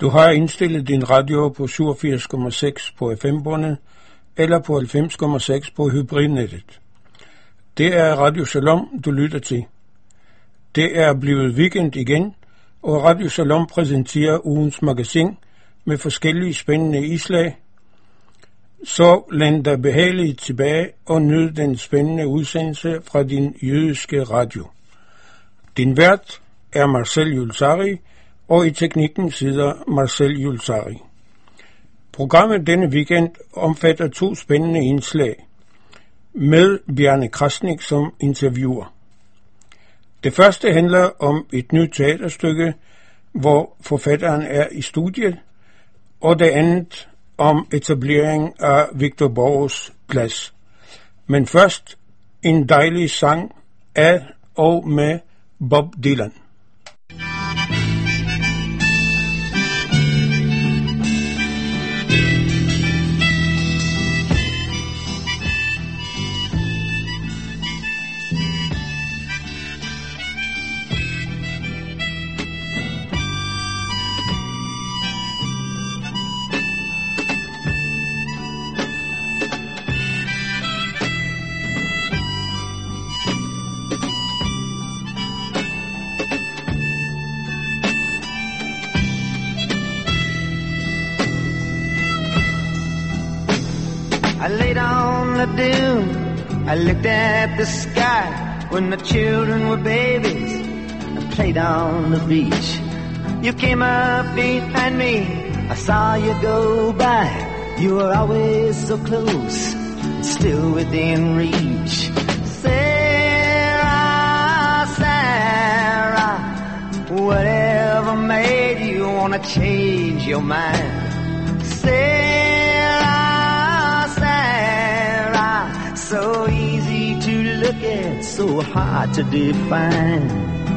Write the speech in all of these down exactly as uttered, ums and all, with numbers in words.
Du har indstillet din radio på syvogfirs komma seks på F M-båndet eller på halvfems komma seks på hybridnettet. Det er Radio Shalom, du lytter til. Det er blevet weekend igen, og Radio Shalom præsenterer ugens magasin med forskellige spændende indslag. Så læn dig behageligt tilbage og nyd den spændende udsendelse fra din jødiske radio. Din vært er Marcel Julsari, og i teknikken sidder Marcel Julsari. Programmet denne weekend omfatter to spændende indslag med Bjarne Krasnik som interviewer. Det første handler om et nyt teaterstykke, hvor forfatteren er i studiet, og det andet om etablering af Victor Borgs plads. Men først en dejlig sang af og med Bob Dylan. I laid on the dune, I looked at the sky when the children were babies and played on the beach. You came up behind me, I saw you go by. You were always so close, still within reach. Sarah, Sarah, whatever made you wanna change your mind? Sarah, so easy to look at, so hard to define.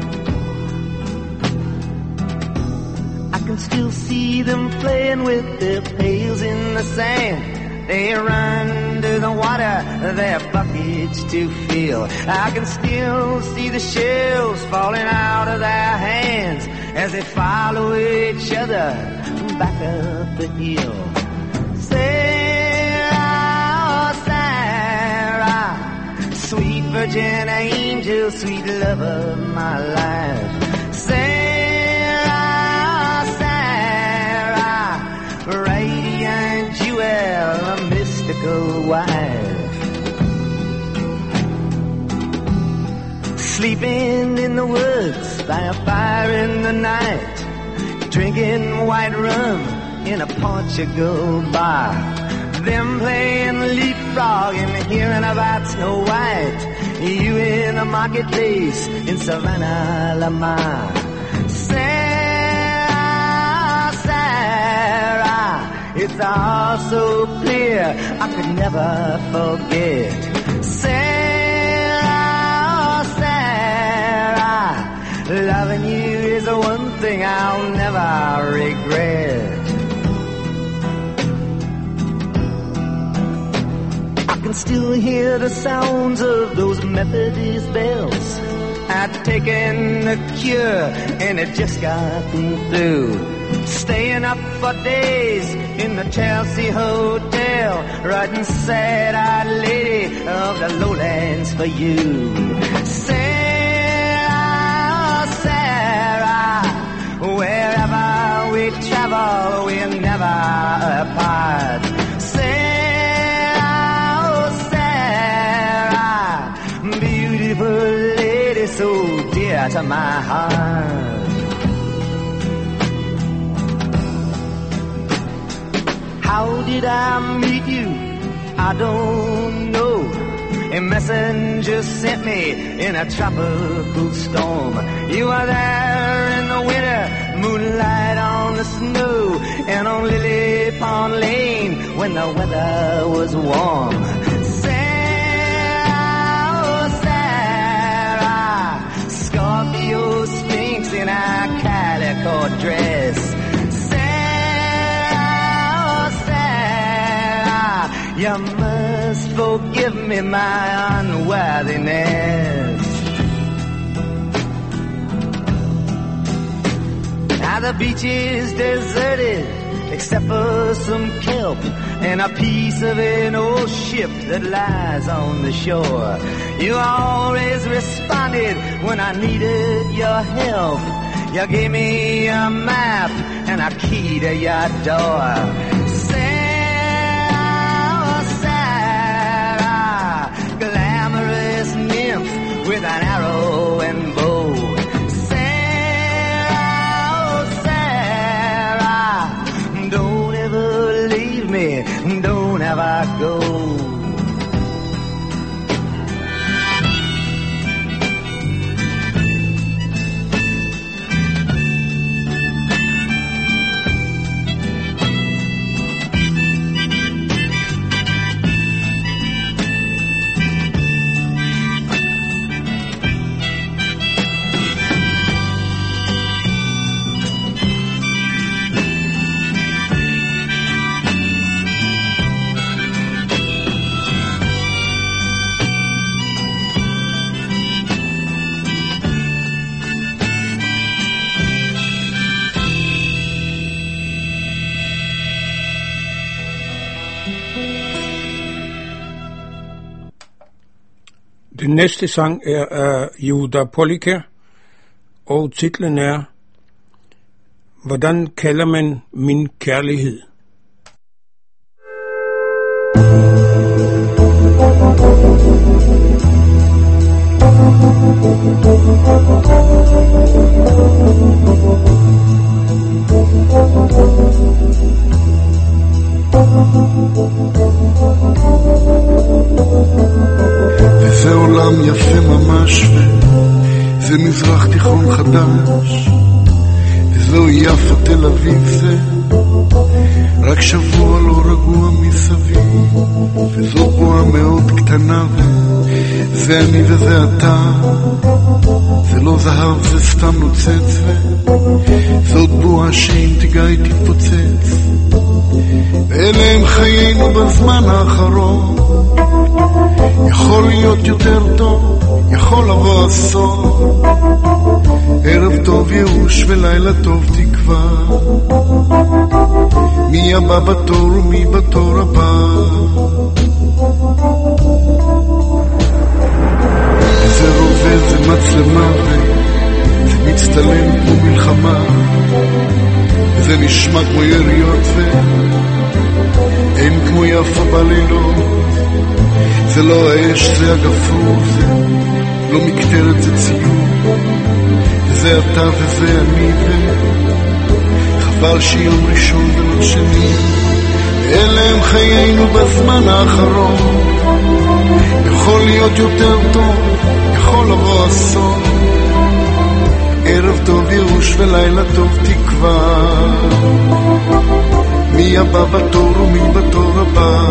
I can still see them playing with their pails in the sand. They run to the water, their buckets to fill. I can still see the shells falling out of their hands as they follow each other back up the hill. Sweet virgin angel, sweet love of my life. Sarah, Sarah, radiant jewel, a mystical wife. Sleeping in the woods by a fire in the night, drinking white rum in a Portugal bar. Them playing leapfrog and hearing about Snow White. You in the marketplace in Savannah, Lamar. Sarah, Sarah, it's all so clear I could never forget. Sarah, Sarah, loving you is the one thing I'll never regret. I can still hear the sounds of those Methodist bells. I'd taken the cure and it just got me through. Staying up for days in the Chelsea Hotel, writing sad-eyed lady of the lowlands for you. Sarah, Sarah, wherever we travel, we're never apart. Lady, so dear to my heart. How did I meet you? I don't know. A messenger sent me in a tropical storm. You were there in the winter, moonlight on the snow, and on Lily Pond Lane when the weather was warm. Scorpio Sphinx in a calico dress. Sarah, Sarah, you must forgive me my unworthiness. Now the beach is deserted except for some kelp and a piece of an old ship that lies on the shore. You always responded when I needed your help. You gave me a map and a key to your door. Sarah, Sarah, glamorous nymph with an arrow and bow. Don't ever go. Den næste sang er af Judah Polliker, og titlen er Hvordan kalder man min kærlighed? וזה עולם יפה ממש, וזה מזרח תיכון חדש, וזהו יפו תל אביב, זה רק שבוע לא רגוע מסביב, וזו בועה מאוד קטנה, וזה אני וזה אתה, זה לא זהב, זה סתם נוצץ, וזאת בועה שאם תיגע היא תתפוצץ, ואלה הם חיינו בזמן האחרון. יכול להיות יותר טוב, יכול לבוא אסון, ערב טוב ייאוש ולילה טוב תקווה, מי הבא בתור ומי בתור הבא. זה רובה, זה מצלמה, זה מצטלם כמו מלחמה, זה נשמע כמו יריות ואין כמו יפה בלילות, זה לא האש, זה הגפרור, זה לא מקטרת, זה ציור, וזה אתה וזה אני, וחבל שיום ראשון ולא שני, ואלה הם חיינו בזמן האחרון. יכול להיות יותר טוב, יכול לבוא אסון, ערב טוב ייאוש ולילה טוב תקווה, מי הבא בתור ומי בתור הבא.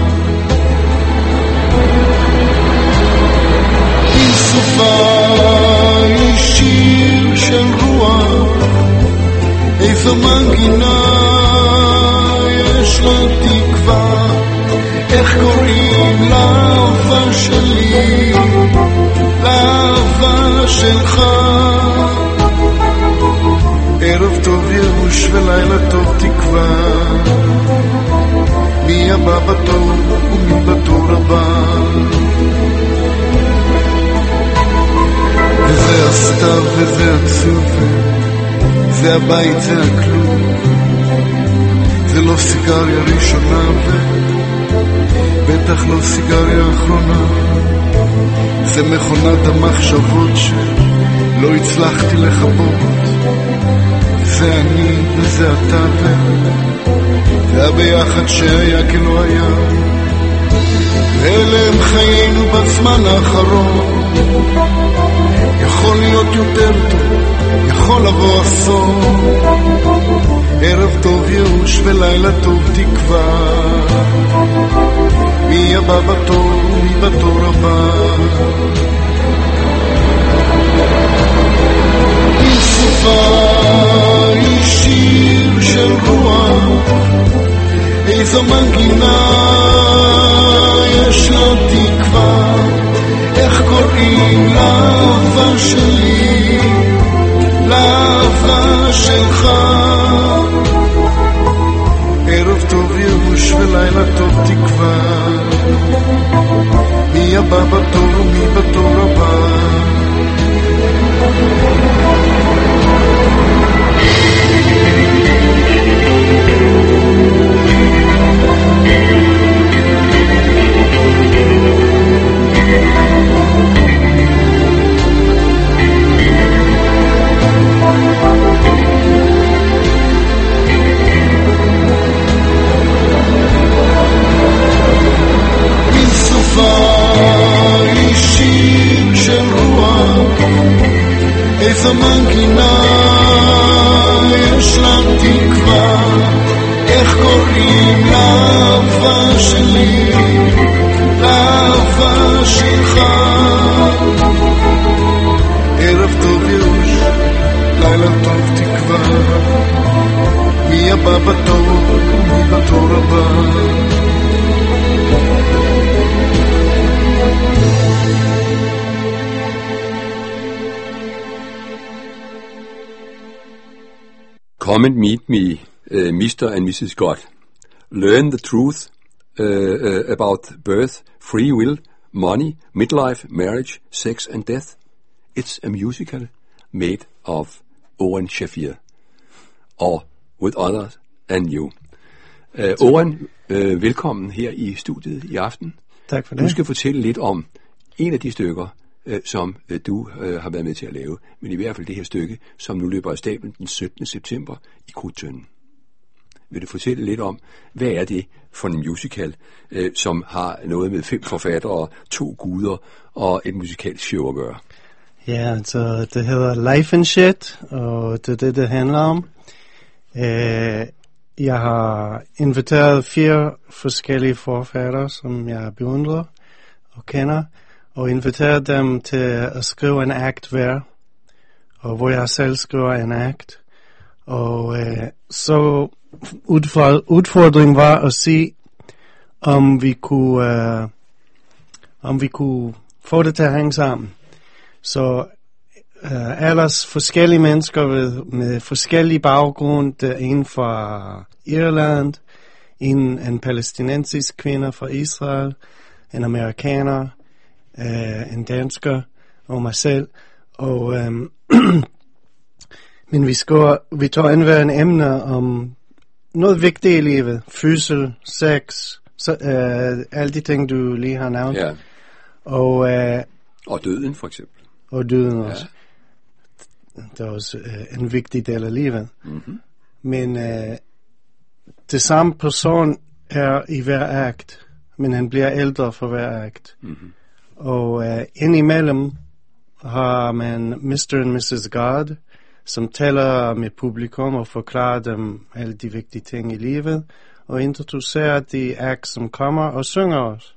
עם סופה היא שיר של רוח, איזו מנגינה יש לה תקווה, איך קוראים לאהבה שלי, לאהבה שלך. ערב טוב ייאוש ולילה טוב תקווה, מי הבא בתור ומי בתור הבא. וזה הסתיו וזה עצוב, זה הבית, זה הכלום, זה לא סיגריה ראשונה ובטח לא סיגריה אחרונה, זה מכונת המחשבות שלא הצלחתי לחבות, זה אני וזה אתה וזה הביחד שהיה כלא היה, ואלה הם חיינו בזמן האחרון. יכול להיות יותר טוב, יכול לבוא אסון, ערב טוב ייאוש ולילה טוב תקווה, מי הבא בתור ומי בתור הבא. היא סופה, היא שיר של רוח, איזו מנגינה יש לה תקווה, איך קוראים לאהבה שלי, לאהבה שלך. לילה טוב תקווה, מי הבא בתור ומי בתור הבא. אישים של רוח, איזה מנגינה יש לה תקווה, איך קוראים לאהבה שלי, לאהבה שלך. ערב טוב ייאוש, לילה טוב תקווה, מי הבא בתור, מי בתור הבא. Come and meet me, uh, Mister and Missus God. Learn the truth uh, uh, about birth, free will, money, midlife, marriage, sex and death. It's a musical made of Owen Shafir, or with others and you. Uh, Owen, uh, velkommen her i studiet i aften. Tak for det. Du skal fortælle lidt om en af de stykker, uh, som uh, du uh, har været med til at lave, men i hvert fald det her stykke, som nu løber af stablen den syttende september i Krudttønden. Vil du fortælle lidt om, hvad er det for en musical, uh, som har noget med fem forfattere, to guder og et musikalsk show at gøre? Ja, altså det hedder Life and Shit, og det er det, det handler om. Uh, jeg har inviteret fire forskellige forfattere, som jeg beundrer og kender, og inviteret dem til at skrive en akt hver, og hvor jeg selv skriver en akt. Og øh, så udfordringen var at se, om vi kunne, øh, om vi kunne få det til at hænge sammen. Så øh, ellers forskellige mennesker med, med forskellige baggrund. Der er en fra Irland, en, en palæstinensisk kvinde fra Israel, en amerikaner, Uh, en dansker og mig selv, og um, men vi skal vi tager anværende emner om noget vigtigt i livet, fødsel, sex, så, uh, alle de ting du lige har nævnt, ja. og uh, og døden for eksempel, og døden ja. også. Det er også uh, en vigtig del af livet. Mm-hmm. Men uh, det samme person er i hver akt, men han bliver ældre for hver akt. Mm-hmm. Og uh, indimellem har man mister and missus God, som taler med publikum og forklarer dem alle de vigtige ting i livet, og introducerer de acts, som kommer og synger os.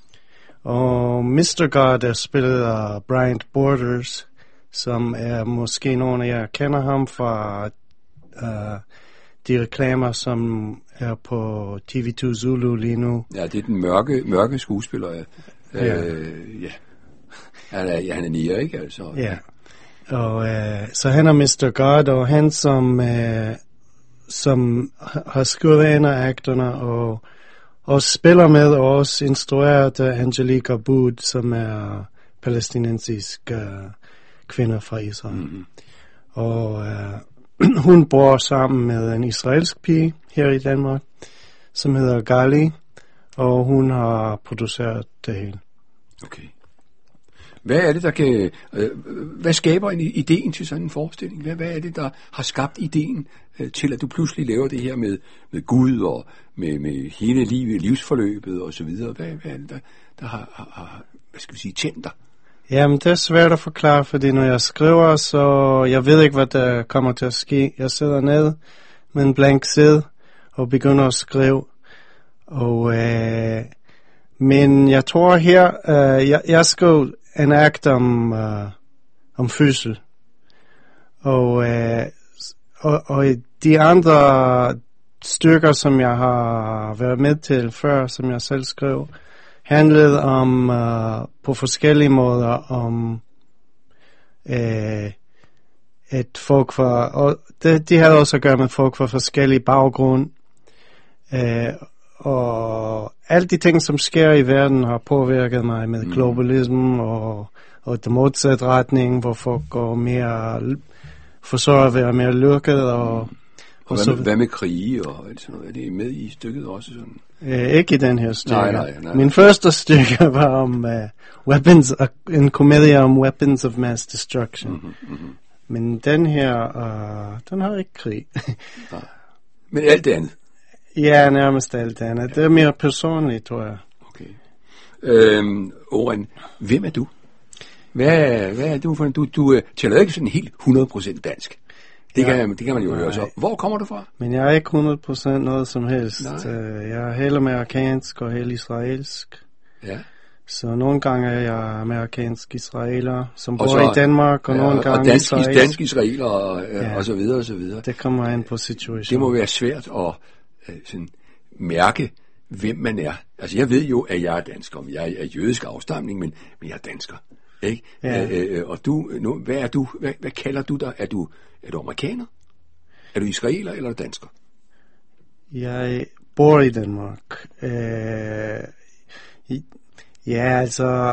Og mister God er spillet af Bryant Borders, som er måske nogen af jer kender ham fra uh, de reklamer, som er på T V to Zulu lige nu. Ja, det er den mørke, mørke skuespiller, ja. Ja. Øh, ja. Han er, ja, han er nier, ikke? Altså. Ja. Og øh, så han er mister God, og han som, øh, som har skrevet en af akterne, og også spiller med, og også instrueret af Angelica Bood, som er palæstinensisk øh, kvinde fra Israel. Mm-hmm. Og øh, hun bor sammen med en israelsk pige her i Danmark, som hedder Gali, og hun har produceret det hele. Okay. Hvad er det, der kan... Øh, hvad skaber en ideen til sådan en forestilling? Hvad, hvad er det, der har skabt ideen øh, til, at du pludselig laver det her med, med Gud og med, med hele livet, livsforløbet og så videre? Hvad, hvad er det, der, der har, har, hvad skal vi sige, tændt dig? Jamen, det er svært at forklare, fordi når jeg skriver, så jeg ved ikke, hvad der kommer til at ske. Jeg sidder ned med en blank side og begynder at skrive. Og, øh, men jeg tror her, øh, jeg, jeg skrev en akt om, øh, om fødsel. Og, øh, og, og de andre stykker, som jeg har været med til før, som jeg selv skrev, handlede om, øh, på forskellige måder, om øh, et folk fra, og det, de havde også at gøre med folk fra forskellige baggrund, øh, og alle de ting, som sker i verden, har påvirket mig med Mm. globalism og, og det modsatte retning, hvor folk går mere, forsøger at være mere lukket. Og, Og og hvad, så, med, hvad med krige og alt sådan noget? Er det med i stykket også sådan? øh, ikke i den her stykke. Nej, nej, nej. Min første stykke var om uh, weapons, uh, en komedie om weapons of mass destruction. Mm-hmm, mm-hmm. Men den her, uh, den har ikke krig. Men alt det andet? Ja, nærmest alt andet. Det er mere personligt, tror jeg. Okay. Øhm, Oren, hvem er du? Hvad, hvad er du for en? Du, du uh, taler ikke sådan helt hundrede procent dansk. Det, Ja. kan, det kan man jo Nej. høre så. Hvor kommer du fra? Men jeg er ikke hundrede procent noget som helst. Nej. Uh, jeg er helt amerikansk og helt israelsk. Ja. Så nogle gange er jeg amerikansk israeler, som Og bor så- i Danmark, og ja, nogle og gange dansk, israelsk. dansk israeler og, ja. Ja. og så videre og så videre. Det kommer an på situationen. Det må være svært at øh, sådan, mærke, hvem man er. Altså, jeg ved jo, at jeg er dansker, men jeg er af jødisk afstamning, men, men jeg er dansker. Ikke? Ja. Øh, øh, og du, nu, hvad er du? Hvad, hvad kalder du dig? Er du, er du amerikaner? Er du israeler eller er du dansker? Jeg bor i Danmark. Øh, i- ja, altså...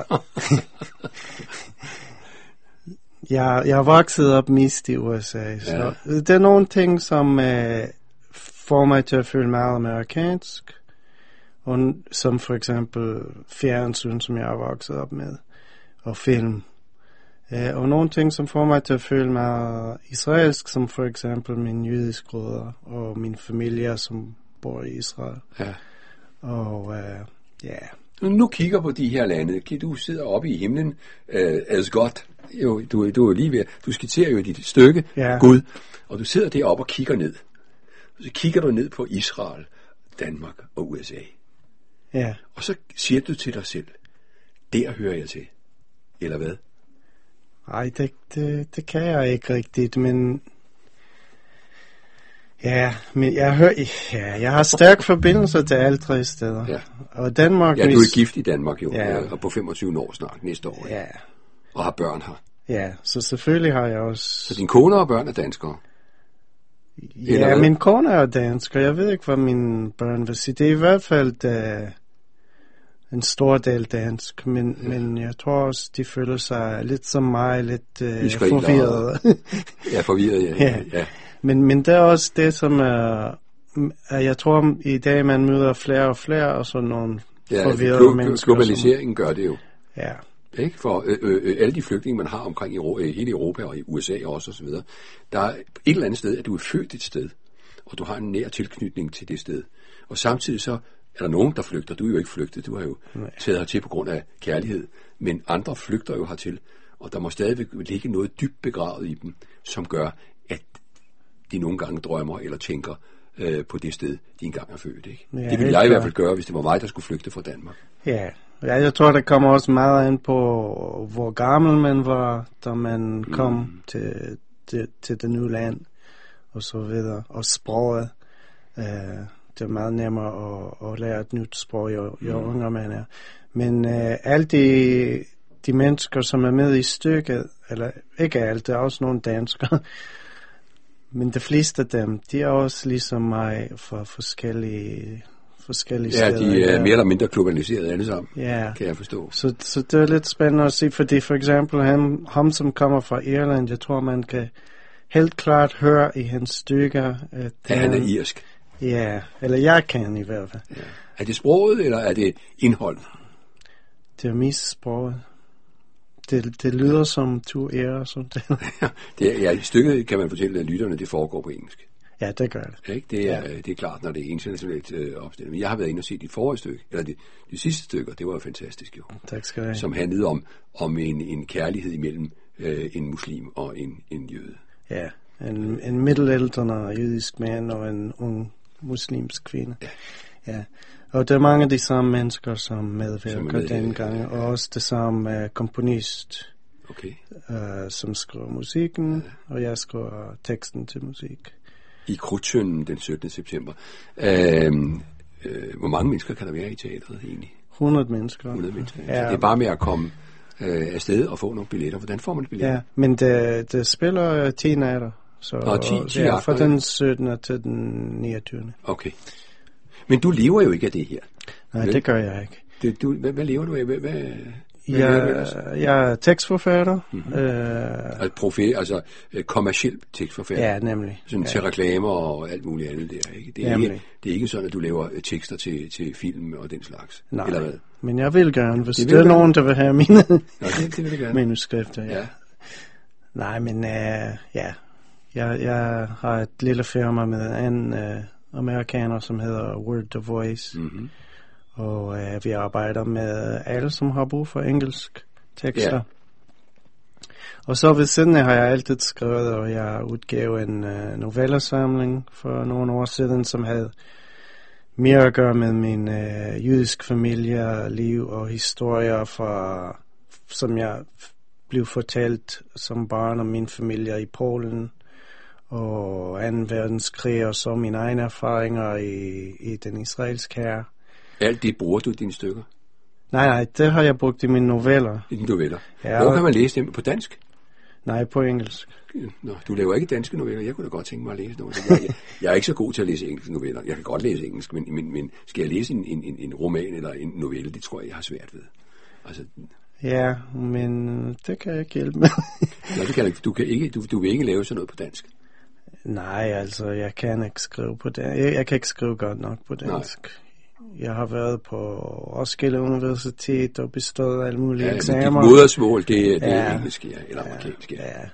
jeg, jeg er vokset op mest i U S A, så Ja. det er nogle ting, som øh, får mig til at føle meget amerikansk. Og, som for eksempel fjernsyn, som jeg er vokset op med, og film. Øh, og nogle ting, som får mig til at føle mig israelsk, som for eksempel min jødiske rødder og min familie, som bor i Israel. Ja. Og øh, ja, Når du nu kigger på de her lande, du sidder oppe i himlen, øh, as godt, jo, du, du er lige ved, du skitserer jo dit stykke, Ja. Gud, og du sidder deroppe og kigger ned. Og så kigger du ned på Israel, Danmark og U S A. ja. Og så siger du til dig selv, der hører jeg til. Eller hvad? Ej, det, det, det kan jeg ikke rigtigt, men... Ja, men jeg, hører, ja, jeg har stærk forbindelse til alle tre steder. Ja. Og Danmark... Ja, du er mis- gift i Danmark jo, Ja. ja. og på femogtyve år snart, næste år, ja. Ja, Og har børn her. ja, så selvfølgelig har jeg Så også... dine koner og børn er danskere. eller Ja, hvad? min kone er dansk, og jeg ved ikke, hvad mine børn vil sige. Det er i hvert fald uh, en stor del dansk, men, ja. men jeg tror også, de føler sig lidt som mig, lidt uh, Israelere. forvirret. Ja, forvirret, ja. Ja. ja. ja. Men, men det er også det, som er, er jeg tror i dag, man møder flere og flere, og sådan nogle Ja, altså, forvirrede glo- mennesker. globaliseringen gør det jo. Som, ja, Ikke? For øh, øh, alle de flygtninge, man har omkring i Euro- øh, hele Europa og i U S A også osv., der er et eller andet sted, at du er født et sted, og du har en nær tilknytning til det sted. Og samtidig så er der nogen, der flygter. Du er jo ikke flygtet, du har jo Nej. taget hertil på grund af kærlighed. Men andre flygter jo hertil, og der må stadigvæk ligge noget dybt begravet i dem, som gør, at de nogle gange drømmer eller tænker øh, på det sted, de engang er født. Ikke? Ja, Det ville helt jeg i hvert klart. fald gøre, hvis det var mig, der skulle flygte fra Danmark. ja. Ja, jeg tror, det kommer også meget an på, hvor gammel man var, da man kom mm. til, til, til det nye land, og så videre. Og sproget. Uh, det er meget nemmere at, at lære et nyt sprog, jo, jo mm. yngre man er. Men uh, alle de, de mennesker, som er med i stykket, eller ikke alle, der er også nogle danskere, men de fleste af dem, de er også ligesom mig fra forskellige, forskellige Ja, steder. de er Ja. mere eller mindre globaliseret alle sammen, Ja. kan jeg forstå. Så, så det er lidt spændende at se, fordi for eksempel ham, ham som kommer fra Irland, jeg tror, man kan helt klart høre i hans stykker, at Ja, han er irsk. Ja, eller jeg kan i hvert fald. Ja. Er det sproget, eller er det indhold? Det er mest sproget. Det, det lyder som to ærer, som det. det er, ja, i stykket kan man fortælle, at lytterne, det foregår på engelsk. Ja, det gør det. Ikke? Det, er, ja. det er klart, når det er internationalt øh, opstillet. Men jeg har været inde og set de forrige stykke, eller de, de sidste stykker, det var jo fantastisk jo. Tak skal du have. Som handlede om, om en, en kærlighed imellem øh, en muslim og en, en jøde. Ja, en, en middelaldrende jødisk mand og en ung muslimsk kvinde. Ja. Ja. Og der er mange af de samme mennesker, som medvirker Som er med, dengang, ja, ja. og også det samme uh, komponist, Okay. uh, som skriver musikken, ja. og jeg skriver teksten til musik. I Krudtsønden den syttende september. Øh, øh, hvor mange mennesker kan der være i teatret egentlig? hundrede mennesker. hundrede mennesker. Ja. Ja. Så det er bare med at komme øh, afsted og få nogle billetter. Hvordan får man billetter? Ja, men det, det spiller ti nætter. Så Nå, ti- ti ja, fra aftener. den syttende til den niogtyvende Okay. Men du lever jo ikke af det her. Nej, vel? det gør jeg ikke. Det, du, hvad, hvad lever du af? Hvad, hvad, hvad Jeg, jeg er tekstforfatter. Mm-hmm. Øh, altså, profe, altså kommerciel tekstforfatter. ja, nemlig. Sådan ja. til reklamer og alt muligt andet der, ikke? Det er, ikke, det er ikke sådan, at du laver tekster til, til film og den slags. Nej, eller hvad? Men jeg vil gerne, hvis det det er gerne. nogen, der vil have mine Nå, det, det vil gerne. manuskripter. Ja. Ja. Nej, men uh, ja, jeg, jeg har et lille firma med en uh, amerikaner, som hedder Word the Voice. Mm-hmm. Og uh, vi arbejder med alle, som har brug for engelsk tekster. Ja. Og så ved siden af har jeg altid skrevet, og jeg udgav en uh, novellersamling for nogle år siden, som havde mere at gøre med min uh, jødisk familie, liv og historier, fra, som jeg blev fortalt som barn om min familie i Polen og anden verdenskrig, og så mine egne erfaringer i, i den israelske hær. Alt det bruger du i dine stykker? Nej, nej, det har jeg brugt i mine noveller. I dine noveller? Ja, Hvor kan man læse dem? På dansk? Nej, på engelsk. Nå, du laver ikke danske noveller. Jeg kunne da godt tænke mig at læse noget. Jeg, jeg, jeg er ikke så god til at læse engelske noveller. Jeg kan godt læse engelsk, men, men, men skal jeg læse en, en, en roman eller en novelle, det tror jeg, jeg har svært ved. Altså, Ja, men det kan jeg ikke hjælpe med. Nå, det kan, du, kan ikke, du, du vil ikke lave sådan noget på dansk? Nej, altså, jeg kan ikke skrive på dansk. Jeg, jeg kan ikke skrive godt nok på dansk. Nej. Jeg har været på Roskilde Universitet og bestået alle mulige ja, eksamener. Ja, dit modersmål, det, det ja. er engelsk, ja, eller ja, amerikansk, ja. ja.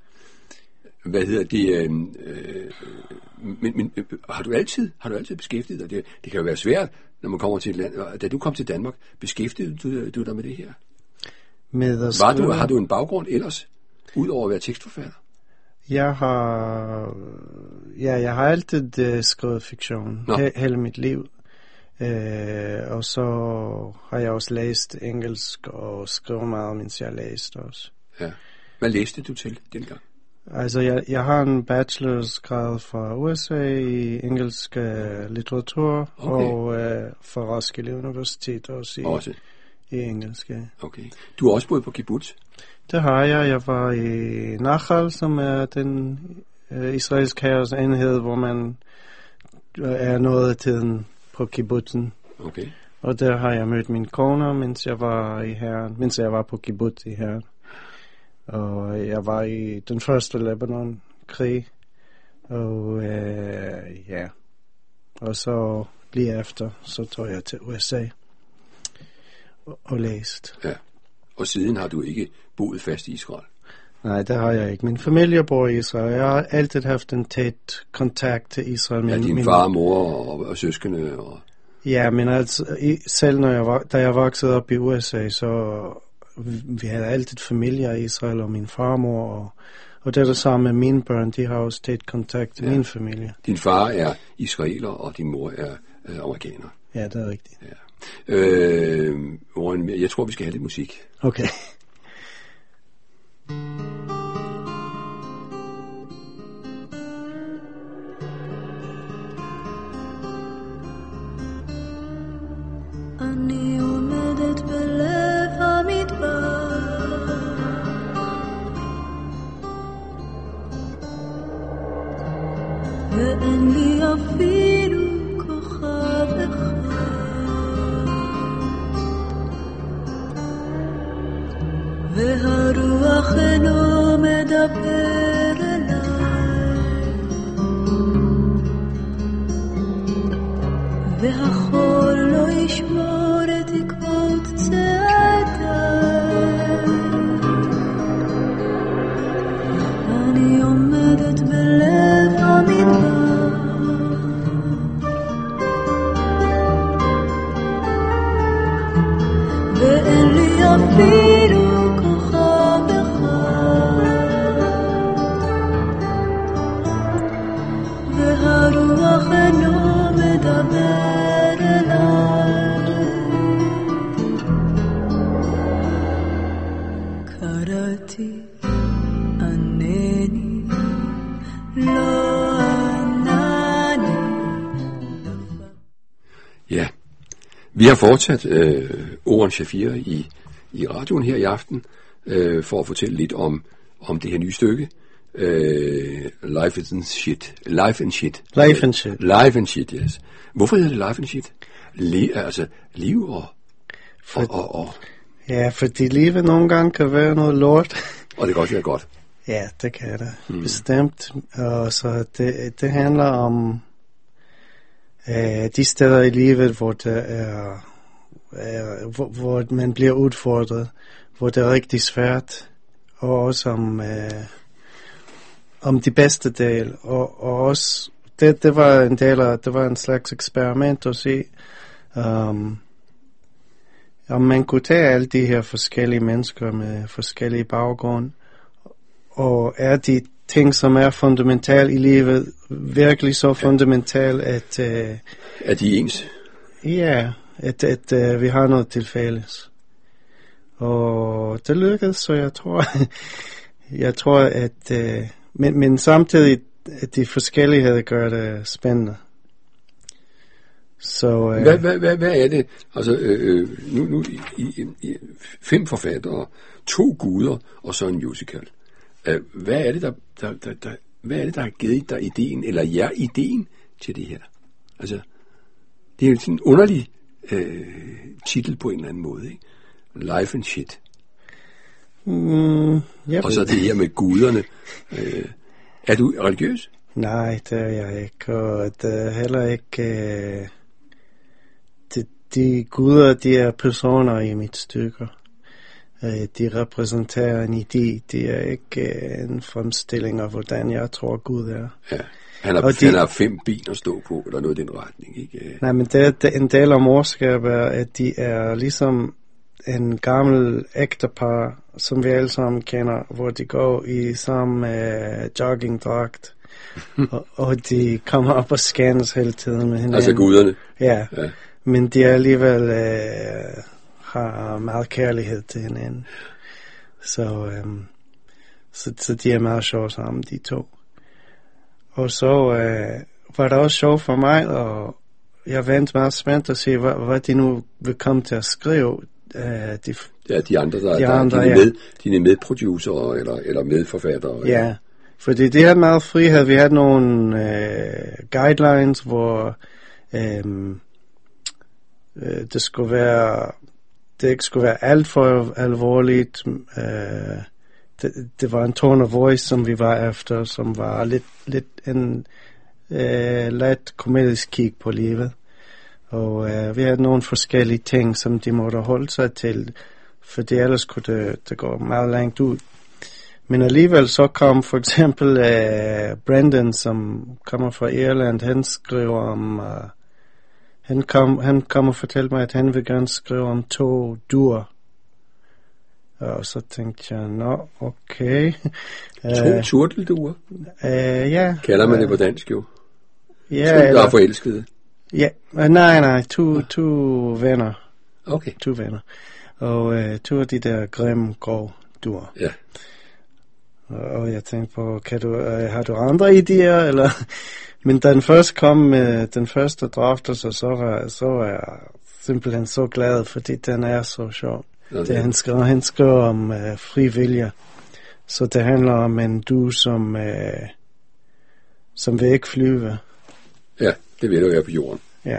Hvad hedder det? Øh, øh, men, men har du altid, har du altid beskæftiget dig? Det, det kan jo være svært, når man kommer til et land. Da du kom til Danmark, beskæftigede du, du dig med det her? Med at Var du, har du en baggrund ellers, udover at være tekstforfatter? Jeg har, ja, jeg har altid uh, skrevet fiktion he, hele mit liv. Uh, og så har jeg også læst engelsk og skrevet meget, mens jeg læste også. Ja. Hvad læste du til dengang? Altså, jeg, jeg har en bachelorsgrad fra U S A i engelsk uh, litteratur, okay. og uh, fra Roskilde Universitet også i, også. i engelsk. Ja. Okay. Du har også boet på kibbutz? Det har jeg. Jeg var i Nachal, som er den uh, israelske hærs enhed, hvor man uh, er noget af tiden på kibbutzen. Okay. Og der har jeg mødt min kone, mens jeg var i herren, mens jeg var på kibbutz i herren. Og jeg var i den første Lebanon-krig. Og øh, ja, og så lige efter, så tog jeg til U S A og, og læst. Ja, og siden har du ikke boet fast i Israel? Nej, det har jeg ikke. Min familie bor i Israel. Jeg har altid haft en tæt kontakt til Israel. Ja, min, din min... far, mor og, og søskende og... Ja, men altså, selv når jeg var, da jeg voksede op i U S A, så vi havde altid familie i Israel, og min farmor, og, og det er det samme med mine børn, de har også tæt kontakt til ja. min familie. Din far er israeler, og din mor er øh, amerikaner. Ja, det er rigtigt. Ja. Øh, jeg tror, vi skal have lidt musik. Okay. אני עומדת בלב המדבר ואין לי אפילו כוכב אחד והרוח אינו מדבר אליי והחול לא ישמור את תקוות צעדיי אני עומדת בלב המדבר ואין לי אפילו כוכב אחד והרוח אינו מדבר אליי קראתי ענני לא ענני Ja, vi har fortsat øh, Oren Shafir i, i radioen her i aften øh, for at fortælle lidt om, om det her nye stykke, øh, Life and Shit. Life and Shit. Life and Shit. Life and Shit, yes. Hvorfor hedder det Life and Shit? Le, altså, liv og, For, og, og, og... Ja, fordi livet nogle gange kan være noget lort. Og det kan også være godt. Ja, det kan det. Mm. Bestemt. Og så det, det handler om øh, de steder i livet, hvor det er, er hvor, hvor man bliver udfordret, hvor det er rigtig svært, og også om, øh, om de bedste del. Og, og også, det, det var en del af, det var en slags eksperiment at se, um, om man kunne tage alle de her forskellige mennesker med forskellige baggrunde, og er de ting, som er fundamentale i livet, virkelig så fundamentale, at... Uh, er de ens? Ja, at, at uh, vi har noget til fælles. Og det lykkedes, så jeg tror, jeg tror, at... Uh, men, men samtidig, at de forskelligheder gør det spændende. Så... Uh, hvad, hvad, hvad, hvad er det? Altså, øh, nu, nu i, i, i, fem forfattere, to guder, og så en musical. Hvad er det, der, der, der, der, hvad er det, der har givet dig ideen, eller jer ideen til det her? Altså, det er jo sådan en underlig øh, titel på en eller anden måde, ikke? Life and Shit. Mm, og så det her med guderne. Øh, er du religiøs? Nej, det er jeg ikke, og det er heller ikke... Øh, de, de guder, de er personer i mit stykker. De repræsenterer en idé. Det er ikke en fremstilling af, hvordan jeg tror Gud er. Ja. Han har, de, han har fem ben at stå på, eller noget i den retning, ikke? Nej, men det er, det, en del af morskab er, at de er ligesom en gammel ægtepar, som vi alle sammen kender, hvor de går i samme uh, joggingdragt, og, og de kommer op og skændes hele tiden med hinanden. Altså guderne? Ja, ja. Men de er alligevel... Uh, har meget kærlighed til hinanden. Så, øhm, så, så de er meget sjove sammen, de to. Og så øh, var det også sjovt for mig, og jeg ventede meget spændt at se, hvad, hvad de nu vil komme til at skrive. Øh, de, ja, de andre, der, de der andre, dine, ja. med, dine medproducer eller, eller medforfattere. Ja, ja. Fordi det havde meget frihed. Vi havde nogle øh, guidelines, hvor øh, øh, det skulle være... det ikke skulle være alt for alvorligt. Uh, det, det var en tone of voice, som vi var efter, som var lidt, lidt en uh, let komedisk kig på livet. Og uh, vi havde nogle forskellige ting, som de måtte holde sig til, for ellers kunne det, det gå meget langt ud. Men alligevel så kom for eksempel uh, Brendan, som kommer fra Irland, han skriver om... Uh, Han kom, han kom og fortalte mig, at han vil gerne skrive om to duer. Og så tænkte jeg, nå, okay. To turtelduer? Uh, ja. Kalder man det på dansk jo? Ja. To, der er forelskede? Ja, uh, nej, nej, to, to venner. Okay. To venner. Og uh, to af de der grimme, grå duer. Ja. Og, og jeg tænkte på, kan du, uh, har du andre idéer, eller... Men da den først kom med den første draftelse, så var, så var jeg simpelthen så glad, fordi den er så sjov. Okay. Det han skriver, han skriver om uh, fri vilje. Så det handler om en du, som, uh, som vil ikke flyve. Ja, det vil du være på jorden. Ja.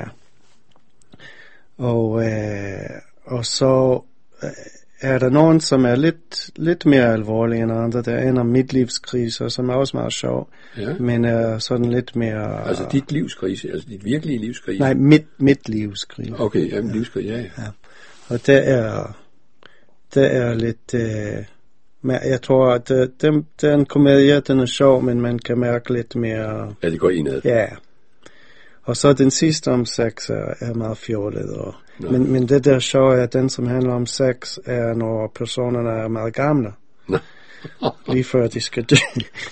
Og, uh, og så uh, er der nogen, som er lidt, lidt mere alvorlige end andre. Der er en af midtlivskriser, som er også meget sjov. Ja. Men er sådan lidt mere... Altså dit livskrise, altså dit virkelige livskrise? Nej, midt, midtlivskrise. Okay, ja, livskrise, ja, ja. ja. Og det er, det er lidt... Øh, men jeg tror, at det, det, det er en komedie, den er sjov, men man kan mærke lidt mere... Ja, det går indad. Ja. Og så den sidste om sex er, er meget fjollet. Og, men, men det der sjov er, at den som handler om sex, er når personerne er meget gamle. Nå. Lige før de skal dø.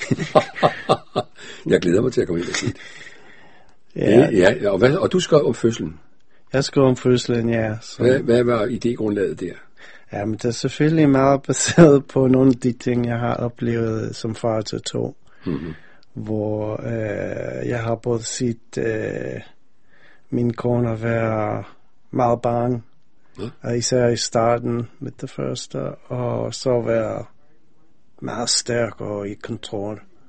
Jeg glæder mig til at komme ind og se det. Ja. Ja, og, hvad, og du skrev om fødslen? Jeg skrev om fødslen, ja. Så. Hvad, hvad var idégrundlaget der? Ja, men det er selvfølgelig meget baseret på nogle af de ting, jeg har oplevet som far til to. Mm-hmm. Hvor øh, jeg har både set øh, min kone være meget bange, ja. Især i starten med det første, og så være meget stærk og i kontrol.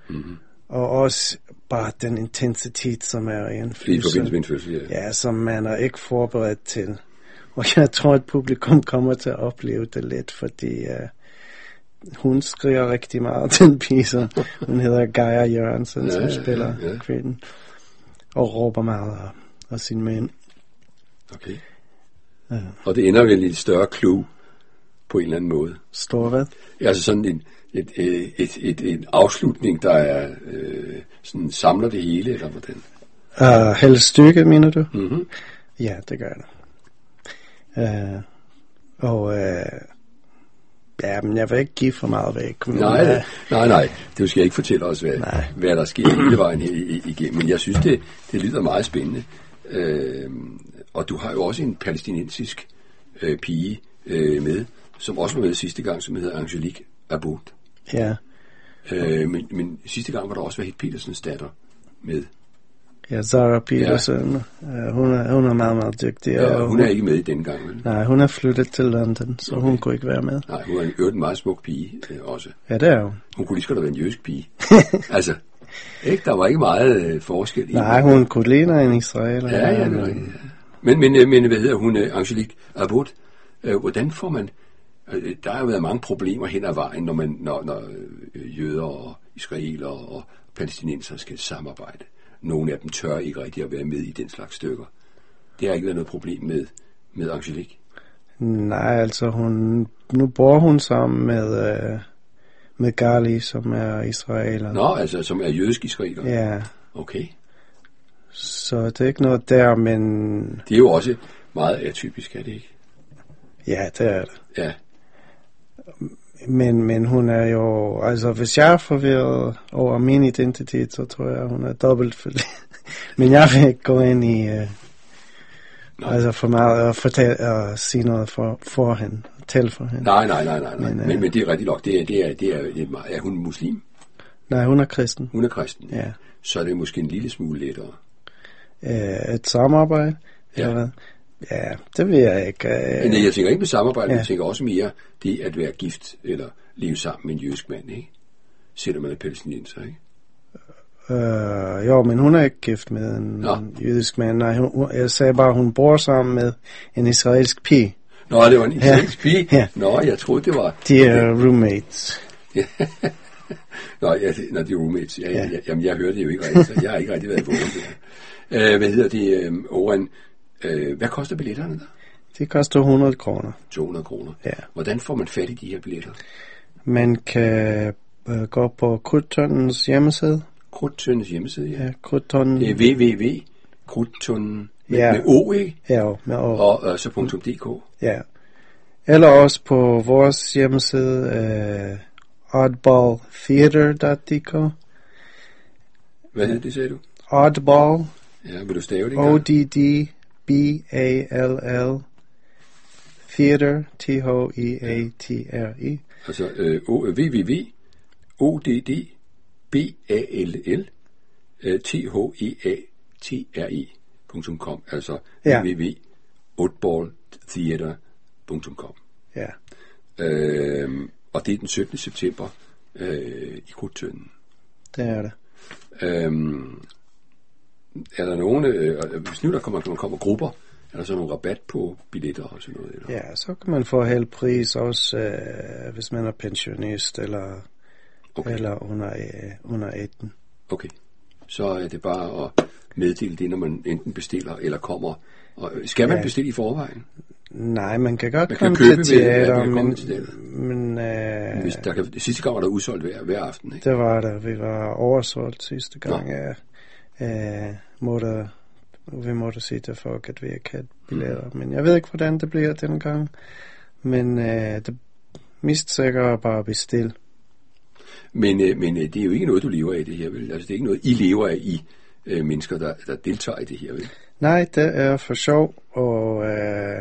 Mm-hmm. Og også bare den intensitet, som er i en fødsel. I forbindelse med en fødsel, ja. Ja, som man er ikke forberedt til. Og jeg tror, at publikum kommer til at opleve det lidt, fordi uh, hun skriger rigtig meget, den pige. Hun hedder Geir Jørgensen, som ja, ja, spiller ja, ja. kvinden. Og råber meget af, af sin mænd. Okay. Ja. Og det ender vel i et større clue på en eller anden måde. Står hvad? Altså sådan en, et, et, et, et, en afslutning, der er øh, sådan samler det hele, eller hvordan? Uh, Helles stykke, mener du? Mm-hmm. Ja, det gør det. Uh, og uh, ja, men jeg vil ikke give for meget væk. Men, Nej, uh, nej, nej. Det skal jeg ikke fortælle os, hvad, hvad der sker hele vejen igennem. Men jeg synes, det, det lyder meget spændende. Øh, og du har jo også en palæstinensisk øh, pige øh, med, som også var med sidste gang, som hedder Angelique Aboud. Ja. Øh, men, men sidste gang var der også Vahid Petersens datter med. Ja, Zara Peterson. Ja. Uh, hun, er, hun er meget, meget dygtig. Ja, og hun er ikke med i den gang, vel? Nej, hun er flyttet til London, så okay. Hun kunne ikke være med. Nej, hun er en, øvrigt en meget smuk pige øh, også. Ja, det er hun. Hun kunne lige så godt have været en jødisk pige. Altså, ikke? Der var ikke meget øh, forskel i. Nej, hun kunne ligne en israeler. Ja, ja, det var rigtigt. Ja. Men, men, men hvad hedder hun, Angelique Aboud? Øh, hvordan får man... Øh, der har jo været mange problemer hen ad vejen, når, man, når, når øh, jøder og israeler og palæstinenser skal samarbejde. Nogle af dem tør ikke rigtig at være med i den slags stykker. Det har ikke været noget problem med, med Angelique. Nej, altså hun... Nu bor hun sammen med... Øh, med Gali, som er israeler. Nå, altså som er jødisk israeler? Ja. Okay. Så det er ikke noget der, men... Det er jo også meget atypisk, er det ikke? Ja, det er det. Ja. Men, men hun er jo... Altså, hvis jeg er forvirret over min identitet, så tror jeg, hun er dobbelt forvirret. Men jeg vil ikke gå ind i... Uh, altså for meget at fortælle og sige noget for, for hende. Tælle for hende. Nej, nej, nej, nej. nej. Men, men, men, men det er rigtig nok. Det er, det er, det er, det er, er hun muslim? Nej, hun er kristen. Hun er kristen? Ja. Så er det måske en lille smule lettere. Uh, et samarbejde? Ja. Eller, ja, det vil jeg ikke. Uh, men jeg tænker ikke med samarbejde, ja. Jeg tænker også mere det at være gift eller leve sammen med en jødisk mand, ikke? Selvom man er palæstinenser, ikke? Uh, jo, men hun er ikke gift med en Nå. jødisk mand. Nej, hun, jeg sagde bare, hun bor sammen med en israelsk pige. Nå, det var en israelsk ja. pige? Ja. Nå, jeg troede, det var... De er roommates. Nå, ja, det, når de er roommates. Ja, ja. Ja, jamen, jeg hørte det jo ikke rigtigt. Jeg har ikke rigtig været på det. Uh, hvad hedder det, uh, Oren? Uh, hvad koster billetterne der? Det koster hundrede kroner. to hundrede kroner? Ja. Hvordan får man fat i de her billetter? Man kan uh, gå på Krudttøndens hjemmeside. Krudttøndens hjemmeside, ja. Ja, Krudttønden. Det er w w w punktum krudttønden med, ja. med O, ikke? Ja, med O. Og uh, så punktum d k. Ja. Eller også på vores hjemmeside, uh, oddball theater punktum d k. Hvad er det, sagde du? Oddball. Ja, vil du stave det? O D D B A L L Theater, T H E A T R E. Altså uh, w w w punktum o d d b a l l t h e a t r e punktum com. Altså ja. w w w punktum oddball theater punktum com. Ja. Øhm, og det er den syttende september øh, i Krudttønden. Det er det. Øhm, er der nogen, øh, hvis nu der kommer, der kommer grupper, er der så nogle rabat på billetter og sådan noget? Eller? Ja, så kan man få halv pris også, øh, hvis man er pensionist eller, okay. eller under, øh, under atten. Okay, så er det bare at meddele det, når man enten bestiller eller kommer. Og skal man ja. bestille i forvejen? Nej, man kan godt man komme kan købe til teater, ved, men, til teater. men øh, Hvis der kan, sidste gang var der udsolgt hver, hver aften, ikke? Det var der. Vi var oversolgt sidste gang. Ja. Øh, måtte, vi måtte sige til folk, at vi ikke havde billetter. Mm. Men jeg ved ikke, hvordan det bliver denne gang. Men øh, det mest sikkert er bare at bestille. Men, øh, men øh, det er jo ikke noget, du lever af det her, vel? Altså, det er ikke noget, I lever af, I øh, mennesker, der, der deltager i det her, vel? Nej, det er for sjov, og, øh,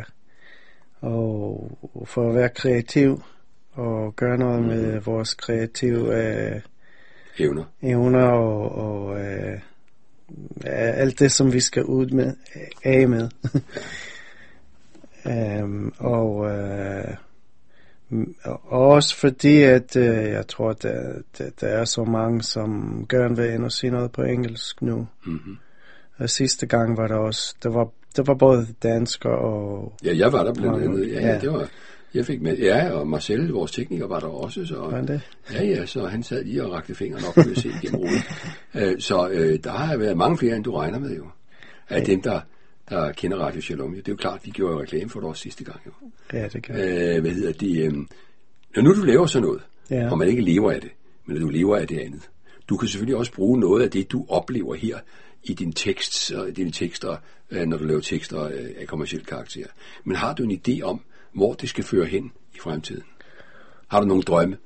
og for at være kreativ, og gøre noget mm. med vores kreative øh, evner, evner og, og øh, alt det, som vi skal ud med, af med. um, og øh, og også fordi, at øh, jeg tror, at der, der, der er så mange, som gerne vil ind og sige noget på engelsk nu. Mm-hmm. Og sidste gang var der også, der var, der var både danskere og... Ja, jeg var der blandt andet. Ja, ja. ja, det var... Jeg fik med, ja, og Marcel, vores tekniker, var der også, så... Var det? Ja, ja, så han sad lige og rakte fingeren op for at se igennem ruden. Uh, så uh, der har været mange flere, end du regner med, jo. Af ja. dem, der, der kender Radio Shalom. Det er jo klart, vi gjorde jo reklame for det også sidste gang, jo. Ja, det kan uh, Hvad hedder det? Um, når nu du laver sådan noget, ja. og man ikke lever af det, men du lever af det andet. Du kan selvfølgelig også bruge noget af det, du oplever her i din tekst, og dine tekster, uh, når du laver tekster uh, af kommerciel karakter. Men har du en idé om, hvor det skal føre hen i fremtiden? Har du nogle drømme?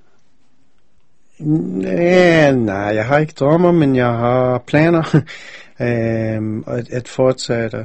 Nej, nej, jeg har ikke drømmer, men jeg har planer øhm, at, at fortsætte.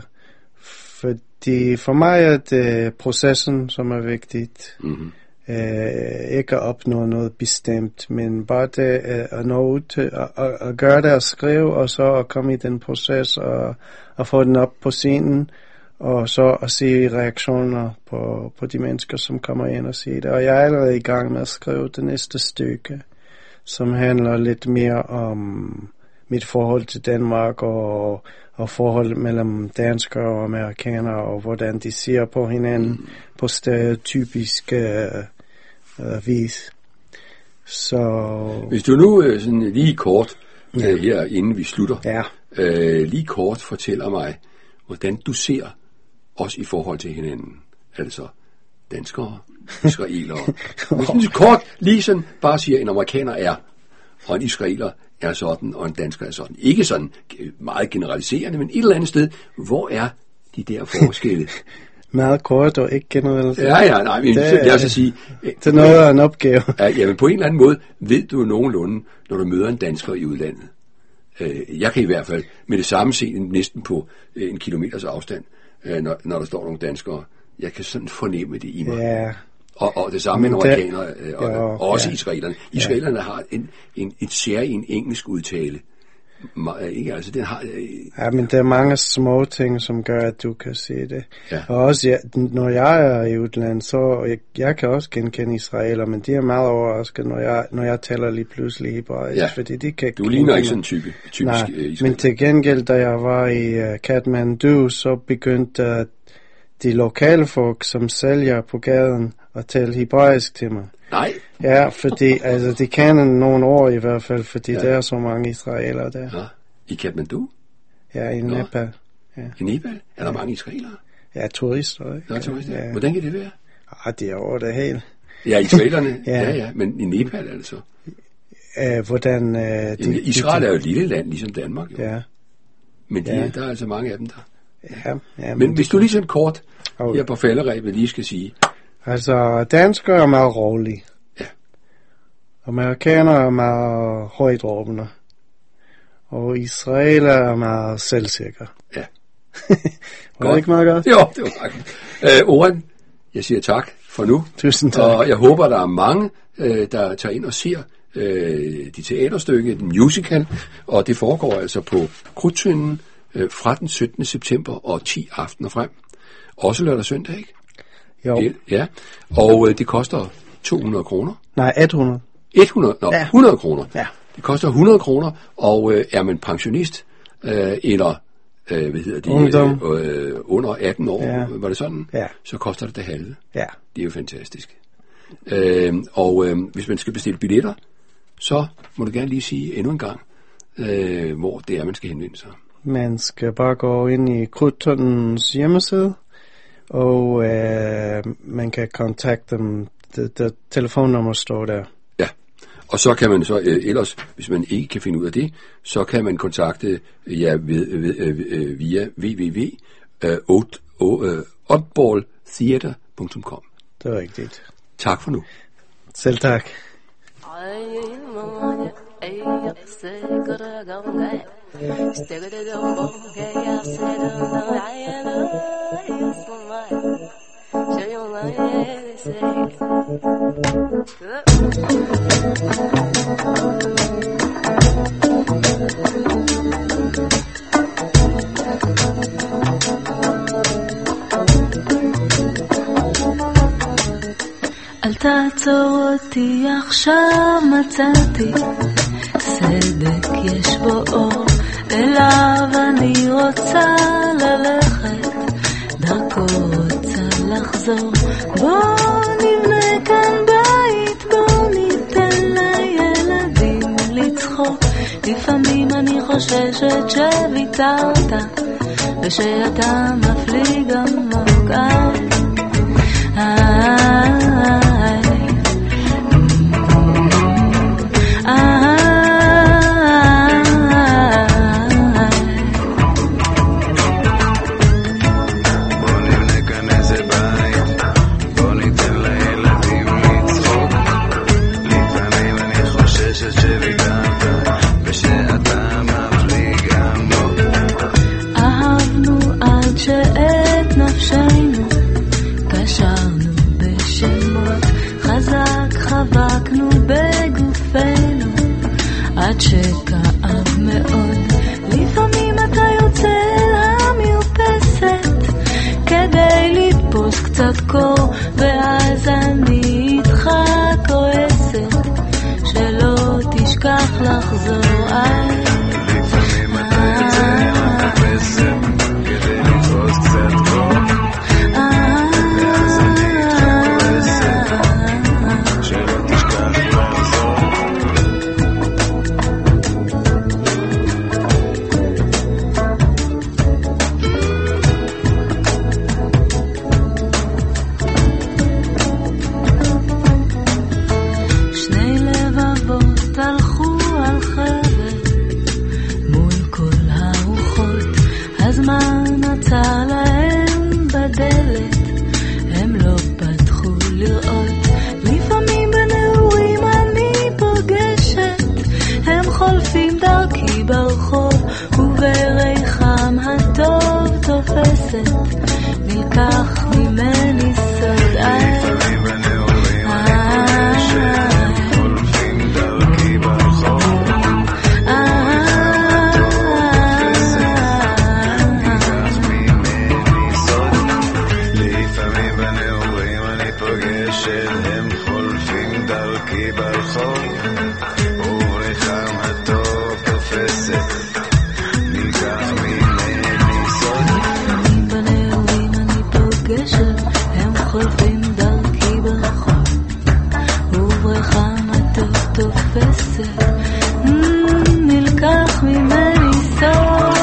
Fordi for mig er det processen, som er vigtigt. Mm-hmm. Øh, ikke at opnå noget bestemt, men bare det at nå ud til at, at, at gøre det og skrive, og så at komme i den proces og at få den op på scenen. Og så at se reaktioner på, på de mennesker, som kommer ind og siger det. Og jeg er allerede i gang med at skrive det næste stykke, som handler lidt mere om mit forhold til Danmark og, og forhold mellem danskere og amerikanere, og hvordan de ser på hinanden mm. på stereotypiske uh, vis. Så... Hvis du nu uh, sådan lige kort, uh, ja. her inden vi slutter, ja. uh, lige kort fortæller mig, hvordan du ser også i forhold til hinanden, altså danskere, israelere. Hvis du kort lige sådan bare siger, en amerikaner er, og en israeler er sådan, og en dansker er sådan. Ikke sådan meget generaliserende, men et eller andet sted, hvor er de der forskelle? Meget kort og ikke generelt. Ja, ja, nej, men det, jeg skal sige... Det er noget af en opgave. Ja, ja, men på en eller anden måde ved du nogenlunde, når du møder en dansker i udlandet. Jeg kan i hvert fald med det samme se næsten på en kilometers afstand, når, når der står nogle danskere. Jeg kan sådan fornemme det i mig. Ja. Og, og det samme med amerikanere, og, jo, og også ja. israelerne. Israelerne ja. har en, en, en særlig en engelsk udtale. Ikke? Altså, den har, øh, ja, men der er mange små ting, som gør, at du kan se det. Ja. Og også, ja, når jeg er i udlandet, så jeg, jeg kan også genkende israeler, men de er meget overrasket, når jeg, når jeg taler lige pludselig hebraisk, ja. fordi de kan... Du ligner ikke sådan en type, typisk Nej, israeler. Men til gengæld, da jeg var i uh, Kathmandu, så begyndte uh, de lokale folk, som sælger på gaden, at tale hebraisk til mig. Nej. Ja, fordi, altså, de kan nogle år i hvert fald, fordi ja. der er så mange israelere der. Ja. I Kathmandu? Ja, i Nepal. Ja. I Nepal? Er der mange israelere? Ja, turister, ikke? Der er turister. Ja. Hvordan kan det være? Ah, de er over det hele. Ja, israelerne. ja. ja, ja, men i Nepal altså. Uh, hvordan... Uh, de, Israel de, er jo et lille land, ligesom Danmark. Jo. Ja. Men de, ja. der er altså mange af dem der. Ja, ja, men, men hvis du lige sådan kort okay. her på falderebet lige skal sige... Altså, danskere er meget rolige. Ja. Amerikanere er meget højdråbende. Og israeler er meget selvsikre. Ja. Var det ikke meget godt? Jo, det var meget godt. Øh, Oren, jeg siger tak for nu. Tusind tak. Og jeg håber, der er mange, øh, der tager ind og ser øh, de teaterstykke, den musical, og det foregår altså på Krudttønden øh, fra den syttende september og ti aftener frem. Også lørdag og søndag, ikke? Jo. Det, ja, og øh, det koster to hundrede kroner. Nej, hundrede. hundrede? Nå, ja. hundrede kroner. Ja. Det koster hundrede kroner, og øh, er man pensionist, øh, eller øh, hvad hedder det, øh, øh, under atten år, ja. var det sådan? Ja. Så koster det det halve. Ja. Det er jo fantastisk. Øh, og øh, hvis man skal bestille billetter, så må du gerne lige sige endnu en gang, øh, hvor det er, man skal henvende sig. Man skal bare gå ind i Krudttøndens hjemmeside, og øh, man kan kontakte dem. Det, det telefonnummer står der. Ja, og så kan man så øh, ellers, hvis man ikke kan finde ud af det, så kan man kontakte jer ved, ved, øh, via w w w punktum oddball theater punktum com. Det er rigtigt. Tak for nu. Selv tak. אל תעצור אותי, עכשיו מצאתי סדק יש בו אור, אליו אני רוצה ללכת, דרכו רוצה לחזור. בוא נבנה כאן בית, בוא ניתן לילדים לצחוק. לפעמים אני חוששת שוויתרת ושאתה מפליג עמוק. חבקנו בגופנו עד שכאב מאוד. לפעמים אתה יוצא המרפסת כדי לתפוס קצת קור, ואז אני איתך כועסת שלא תשכח לחזור. לפעמים אתה יוצא המרפסת כדי לתפוס קצת קור, ואז אני איתך כועסת שלא תשכח לחזור. שני לבבות הלכו על חבל מול כל הרוחות, הזמן עצר להם בדלת, הם לא פתחו לראות. לפעמים בנעורים אני פוגשת, הם חולפים דרכי ברחוב, ובריחם הטוב תופסת, נלקח ממני סוד. לפעמים בנעורים אני פוגשת, הם חולפים דרכי ברחוב, לפעמים בנעורים אני פוגשת, הם חולפים דרכי ברחוב, ובריחם הטוב תופסת, נלקח ממני סוד. בנעורים אני פוגשת, הם חולפים דרכי ברחוב, ובריחם הטוב תופסת, נלקח ממני סוד.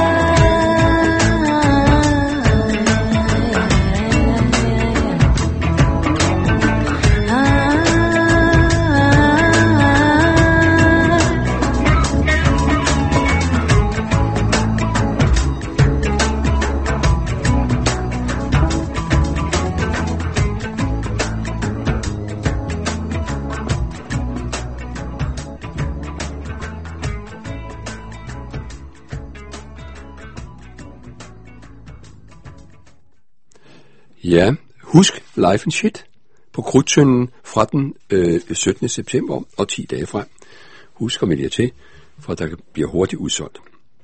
Ja, husk Life and Shit på Krudtsønden fra den øh, syttende september og ti dage frem. Husk at melde jer til, for der bliver hurtigt udsolgt.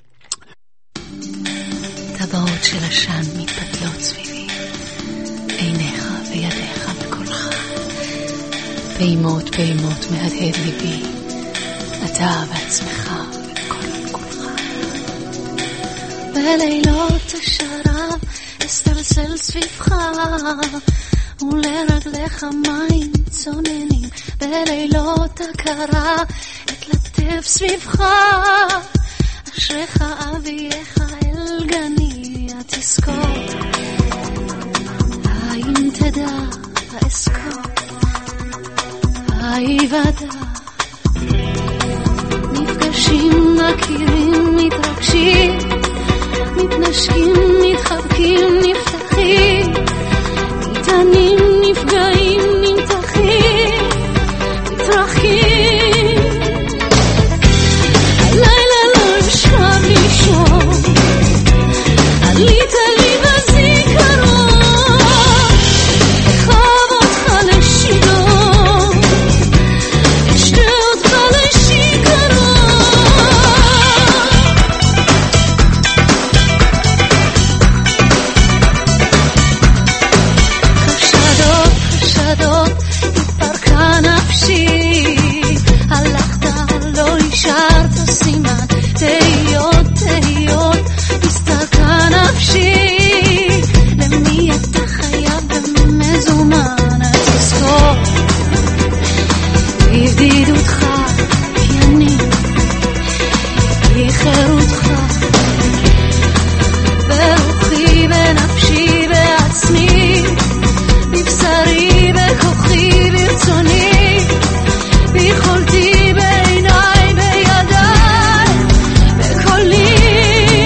טבעות של עשן מתפתלות סביבי, עיניך וידיך בקולך, פעימות פעימות מהדהד ליבי, אתה בעצמך בכל כולך. בלילות השרב אסתלסל סביבך, ולרגליך מים צוננים, בלילות הקרה אתלטף סביבך. אשריך אבייך אל גני התזכור, האם תדע אזכור, היוודע. נפגשים מכירים מתרגשים, מתנשקים מתחבקים נפתחים, ניתנים נפגעים נמתחים מתרחים. הלילה לא ישכב לישון, עלית לי בזיכרון, אחב אותך לשידור, אשתה אותך לשיכרון. חשד תהיות, התפרקה נפשי, הלכת לא השארת סימן, תהיות תהיות, הסתלקה נפשי, למי אתה חייב במזומן, תזכור בבדידותך, כי אני היא חירותך, ברוחי בנפשי בעצמי, בבשרי בכוחי ברצוני, ביכולתי בעיניי בידיי בקולי,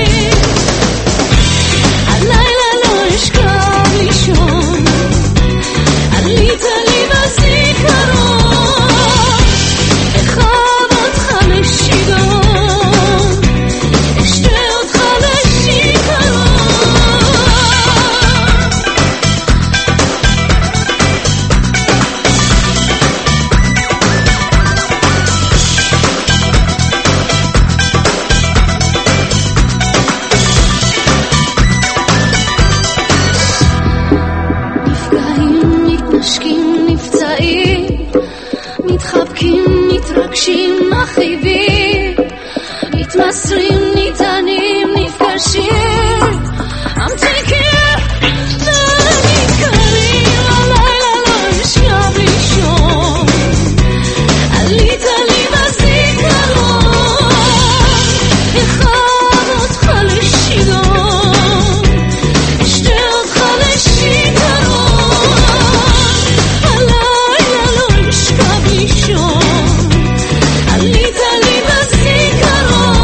הלילה לא אשכב לישון, עלית לי בזיכרון, אחב אותך לשיגעון, אשתה אותך לשיכרון. נפגעים, מתנשקים, נפצעים, מתחבקים, מתרגשים, מכאיבים, מתמסרים, ניתנים, נפגשים, ממתיקים, ונתקרים, הלילה לא אשכב לישון, עלית לי בזיכרון, אחב אותך לשיגעון, אשתה אותך לשיכרון, הלילה לא אשכב לישון, עלית לי בזיכרון,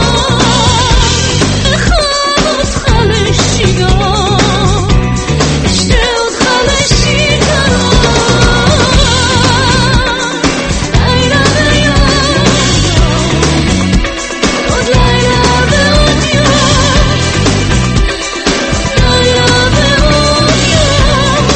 אחב אותך לשיגעון, אשתה אותך לשיכרון, לילה ויום, עוד לילה ועוד יום, לילה ועוד יום.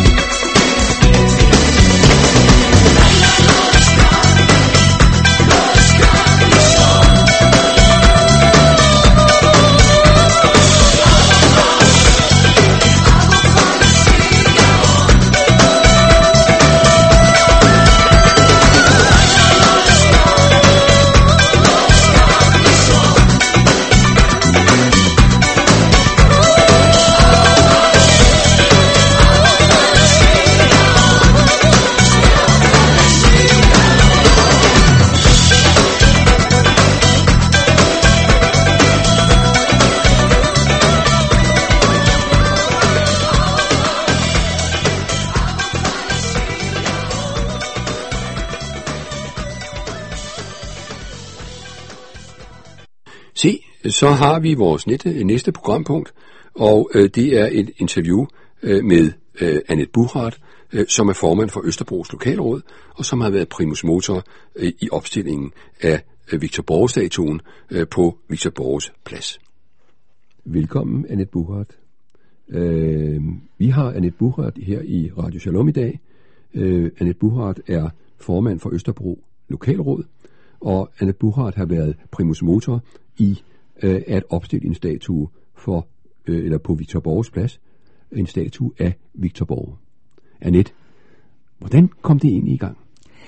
Se, så har vi vores næste, næste programpunkt, og øh, det er et interview øh, med øh, Annette Buchhardt, øh, som er formand for Østerbros Lokalråd, og som har været primus motor øh, i opstillingen af øh, Victor Borge-statuen øh, på Victor Borges plads. Velkommen, Annette Buchhardt. Øh, vi har Annette Buchhardt her i Radio Shalom i dag. Øh, Annette Buchhardt er formand for Østerbro Lokalråd, og Annette Buchhardt har været primus motor i øh, at opstille en statue for, øh, eller på Victor Borges plads, en statue af Victor Borge. Annette, hvordan kom det egentlig i gang?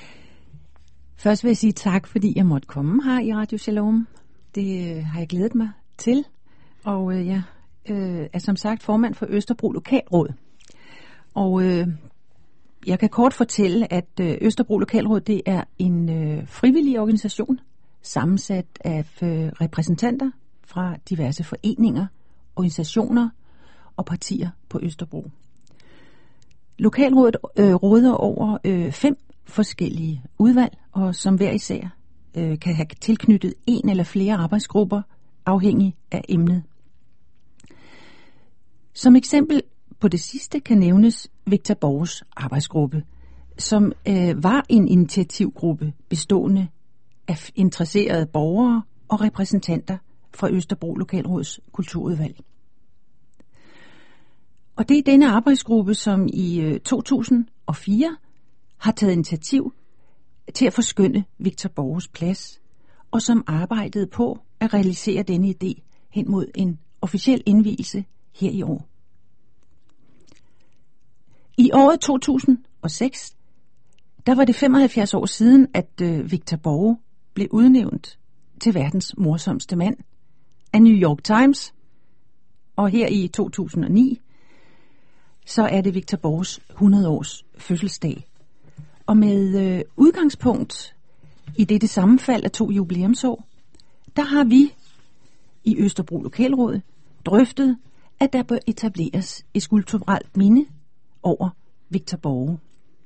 Først vil jeg sige tak, fordi jeg måtte komme her i Radio Shalom. Det øh, har jeg glædet mig til, og øh, jeg øh, er som sagt formand for Østerbro Lokalråd. Og øh, jeg kan kort fortælle, at øh, Østerbro Lokalråd det er en øh, frivillig organisation, sammensat af øh, repræsentanter fra diverse foreninger, organisationer og partier på Østerbro. Lokalrådet øh, råder over øh, fem forskellige udvalg, og som hver især øh, kan have tilknyttet en eller flere arbejdsgrupper, afhængig af emnet. Som eksempel på det sidste kan nævnes Victor Borges arbejdsgruppe, som øh, var en initiativgruppe bestående af interesserede borgere og repræsentanter fra Østerbro Lokalråds kulturudvalg. Og det er denne arbejdsgruppe, som i øh, to tusind og fire har taget initiativ til at forskønne Victor Borges plads, og som arbejdede på at realisere denne idé hen mod en officiel indvielse her i år. I året to tusind og seks der var det femoghalvfjerds år siden, at øh, Victor Borge blev udnævnt til verdens morsomste mand af New York Times. Og her i to tusind og ni, så er det Victor Borges hundrede års fødselsdag. Og med øh, udgangspunkt i dette sammenfald af to jubilæumsår, der har vi i Østerbro Lokalråd drøftet, at der bør etableres et skulpturelt minde over Victor Borge.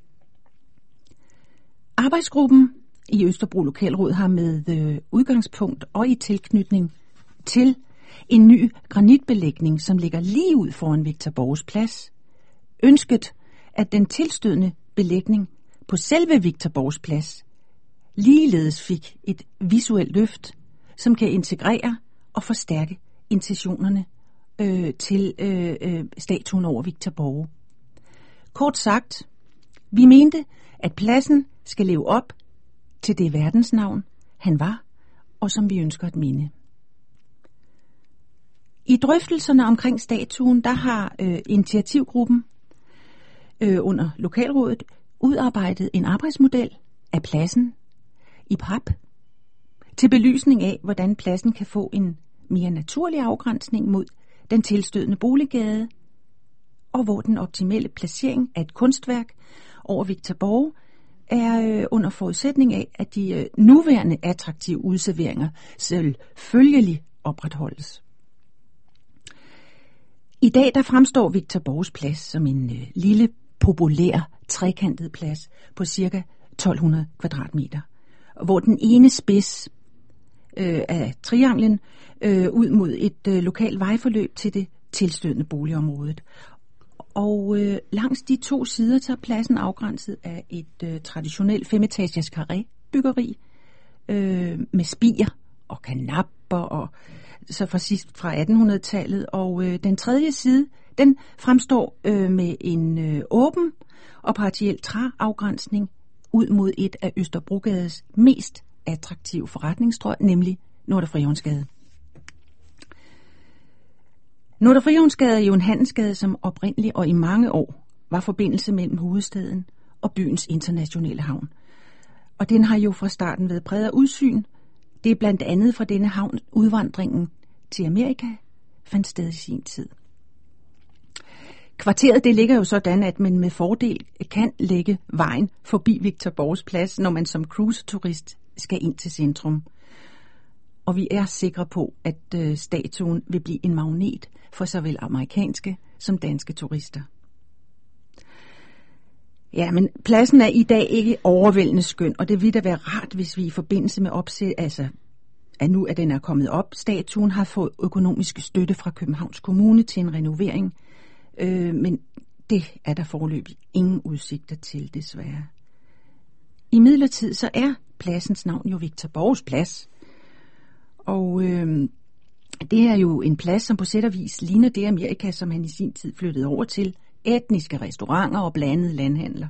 Arbejdsgruppen i Østerbro Lokalråd har med øh, udgangspunkt og i tilknytning til en ny granitbelægning, som ligger lige ud foran Victor Borges plads, ønsket, at den tilstødende belægning på selve Victor Borges plads ligeledes fik et visuelt løft, som kan integrere og forstærke intentionerne øh, til øh, øh, statuen over Victor Borge. Kort sagt, vi mente, at pladsen skal leve op til det verdensnavn, han var, og som vi ønsker at minde. I drøftelserne omkring statuen, der har øh, initiativgruppen øh, under Lokalrådet udarbejdet en arbejdsmodel af pladsen i pap til belysning af, hvordan pladsen kan få en mere naturlig afgrænsning mod den tilstødende boliggade, og hvor den optimale placering af et kunstværk over Victor Borge er øh, under forudsætning af, at de øh, nuværende attraktive udserveringer selvfølgelig opretholdes. I dag der fremstår Victor Borges plads som en øh, lille, populær, trekantet plads på ca. tolv hundrede kvadratmeter, hvor den ene spids øh, af trianglen øh, ud mod et øh, lokalt vejforløb til det tilstødende boligområdet. Og øh, langs de to sider tager pladsen afgrænset af et øh, traditionelt femetagers karré-byggeri øh, med spir og kanapper og så fra sidst fra attenhundredetallet, og øh, den tredje side, den fremstår øh, med en øh, åben og partiel træafgrænsning ud mod et af Østerbrogades mest attraktive forretningsstrøg, nemlig Nordre Frihavnsgade. Nordre Frihavnsgade er jo en handelsgade, som oprindeligt og i mange år var forbindelse mellem hovedstaden og byens internationale havn. Og den har jo fra starten været præget af udsyn. Det er blandt andet fra denne havn udvandringen til Amerika fandt sted i sin tid. Kvarteret det ligger jo sådan, at man med fordel kan lægge vejen forbi Victor Borges plads, når man som cruiseturist skal ind til centrum. Og vi er sikre på, at øh, statuen vil blive en magnet for såvel amerikanske som danske turister. Ja, men pladsen er i dag ikke overvældende skøn, og det vil da være rart, hvis vi i forbindelse med opsæt, altså at nu at den er kommet op, statuen har fået økonomisk støtte fra Københavns Kommune til en renovering, øh, men det er der foreløbig ingen udsigter til, desværre. I midlertid så er pladsens navn jo Victor Borges plads, og øh, det er jo en plads, som på sæt og vis ligner det Amerika, som han i sin tid flyttede over til, etniske restauranter og blandede landhandler.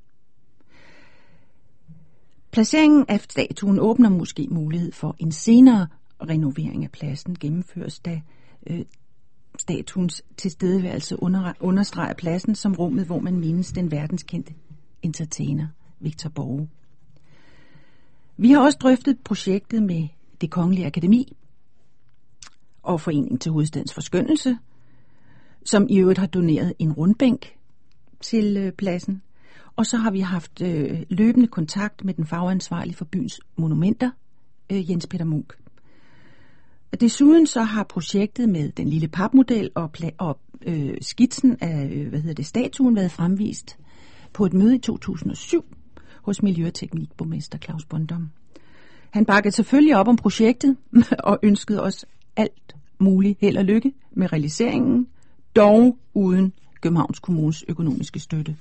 Placeringen af statuen åbner måske mulighed for en senere renovering af pladsen, gennemføres da øh, statuens tilstedeværelse under, understreger pladsen som rummet, hvor man mindes den verdenskendte entertainer Victor Borge. Vi har også drøftet projektet med Det Kongelige Akademi og Foreningen til Hovedstadens Forskønnelse, som i øvrigt har doneret en rundbænk til øh, pladsen. Og så har vi haft øh, løbende kontakt med den fagansvarlige for byens monumenter, øh, Jens Peter Munk. Desuden så har projektet med den lille papmodel og, pla- og øh, skitsen af øh, hvad hedder det, statuen været fremvist på et møde i to tusind og syv hos Miljø- og Teknikborgmester Claus Bondom. Han bakkede selvfølgelig op om projektet og ønskede os alt muligt held og lykke med realiseringen, dog uden Københavns Kommunes økonomiske støtte.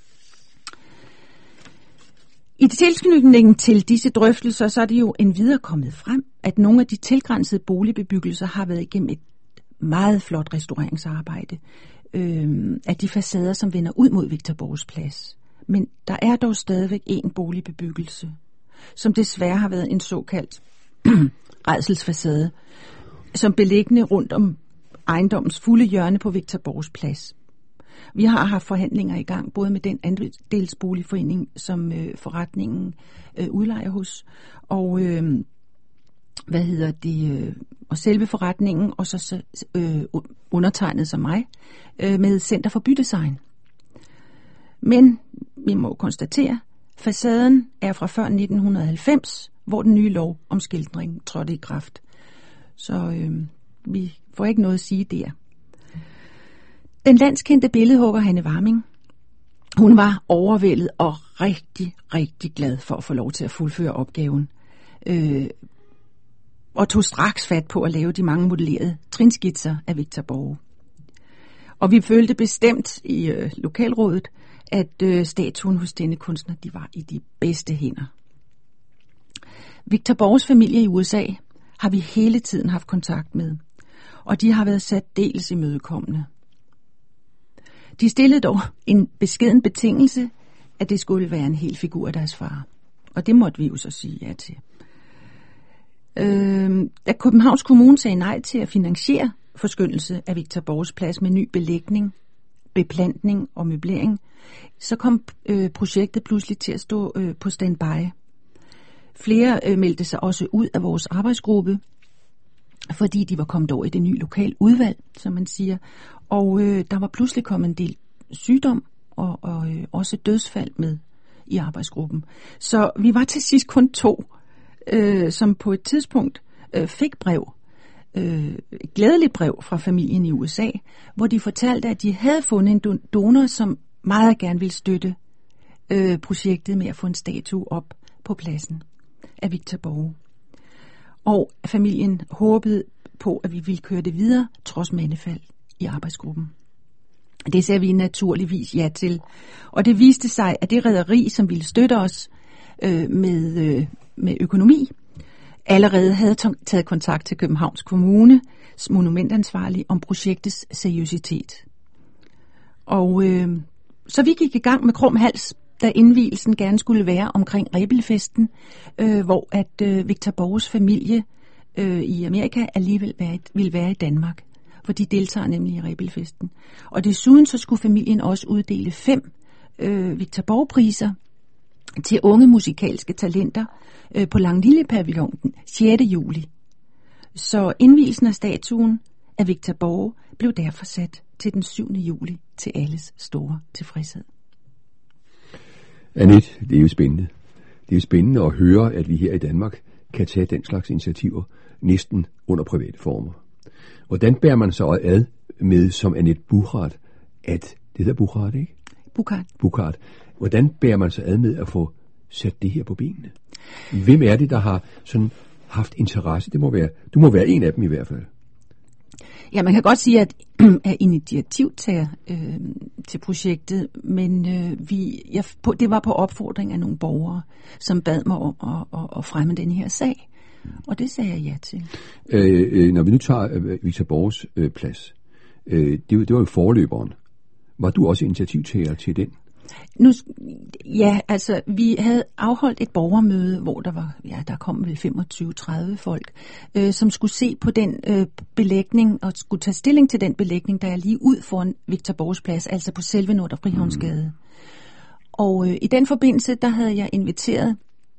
I tilknytning til disse drøftelser, så er det jo endvidere kommet frem, at nogle af de tilgrænsede boligbebyggelser har været igennem et meget flot restaureringsarbejde øh, af de facader, som vender ud mod Victor Borges plads. Men der er dog stadigvæk en boligbebyggelse, som desværre har været en såkaldt rædselsfacade, som beliggende rundt om ejendommens fulde hjørne på Victor Borges plads. Vi har haft forhandlinger i gang, både med den andelsboligforening, som øh, forretningen øh, udlejer hos, og øh, hvad hedder det, øh, og selve forretningen, og så øh, undertegnet som mig, øh, med Center for Bydesign. Men vi må konstatere, facaden er fra før nitten halvfems, hvor den nye lov om skiltning trådte i kraft. Så øh, vi får ikke noget at sige der. Den landskendte billedhugger Hanne Warming, hun var overvældet og rigtig, rigtig glad for at få lov til at fuldføre opgaven. Øh, og tog straks fat på at lave de mange modellerede trinskitser af Victor Borge. Og vi følte bestemt i øh, lokalrådet, at øh, statuen hos denne kunstner, de var i de bedste hænder. Victor Borges familie i U S A har vi hele tiden haft kontakt med, og de har været særdeles imødekommende. De stillede dog en beskeden betingelse, at det skulle være en hel figur af deres far. Og det måtte vi jo så sige ja til. Øh, da Københavns Kommune sagde nej til at finansiere forskyndelse af Victor Borges plads med ny belægning, beplantning og møblering, så kom øh, projektet pludselig til at stå øh, på standby. Flere øh, meldte sig også ud af vores arbejdsgruppe, fordi de var kommet over i det nye lokale udvalg, som man siger. Og øh, der var pludselig kommet en del sygdom og, og øh, også dødsfald med i arbejdsgruppen. Så vi var til sidst kun to, øh, som på et tidspunkt øh, fik brev, øh, et glædeligt brev fra familien i U S A, hvor de fortalte, at de havde fundet en donor, som meget gerne ville støtte øh, projektet med at få en statue op på pladsen af Victor Borge. Og familien håbede på, at vi ville køre det videre, trods mandefald i arbejdsgruppen. Det sagde vi naturligvis ja til. Og det viste sig, at det rederi, som ville støtte os øh, med, øh, med økonomi, allerede havde taget kontakt til Københavns Kommunes monumentansvarlige om projektets seriøsitet. Og øh, så vi gik i gang med krum hals, da indvielsen gerne skulle være omkring Rebildfesten, øh, hvor at øh, Victor Borges familie øh, i Amerika alligevel være, ville være i Danmark, for de deltager nemlig i Rebildfesten. Og desuden så skulle familien også uddele fem øh, Victor Borge-priser til unge musikalske talenter øh, på Langlille Pavillon den sjette juli. Så indvielsen af statuen af Victor Borge blev derfor sat til den syvende juli til alles store tilfredshed. Annette, det er jo spændende. Det er jo spændende at høre, at vi her i Danmark kan tage den slags initiativer næsten under private former. Hvordan bærer man så ad med som Annette Buchart, at det hedder Buchart, ikke? Buchart. Buchart. Hvordan bærer man så ad med at få sat det her på benene? Hvem er det, der har sådan haft interesse? Det må være, du må være en af dem i hvert fald. Ja, man kan godt sige, at er initiativtager øh, til projektet, men øh, vi, jeg, på, det var på opfordring af nogle borgere, som bad mig om at, at, at fremme den her sag. Og det sagde jeg ja til. Øh, øh, når vi nu tager øh, Victor Borges øh, plads, øh, det, det var jo forløberen. Var du også initiativtager til den? Nu, ja, altså vi havde afholdt et borgermøde, hvor der var, ja, der kom vel femogtyve til tredive folk, øh, som skulle se på den øh, belægning og skulle tage stilling til den belægning, der er lige ud foran Victor Borges plads, altså på selve Nordre Frihavnsgade. Mm. Og øh, i den forbindelse, der havde jeg inviteret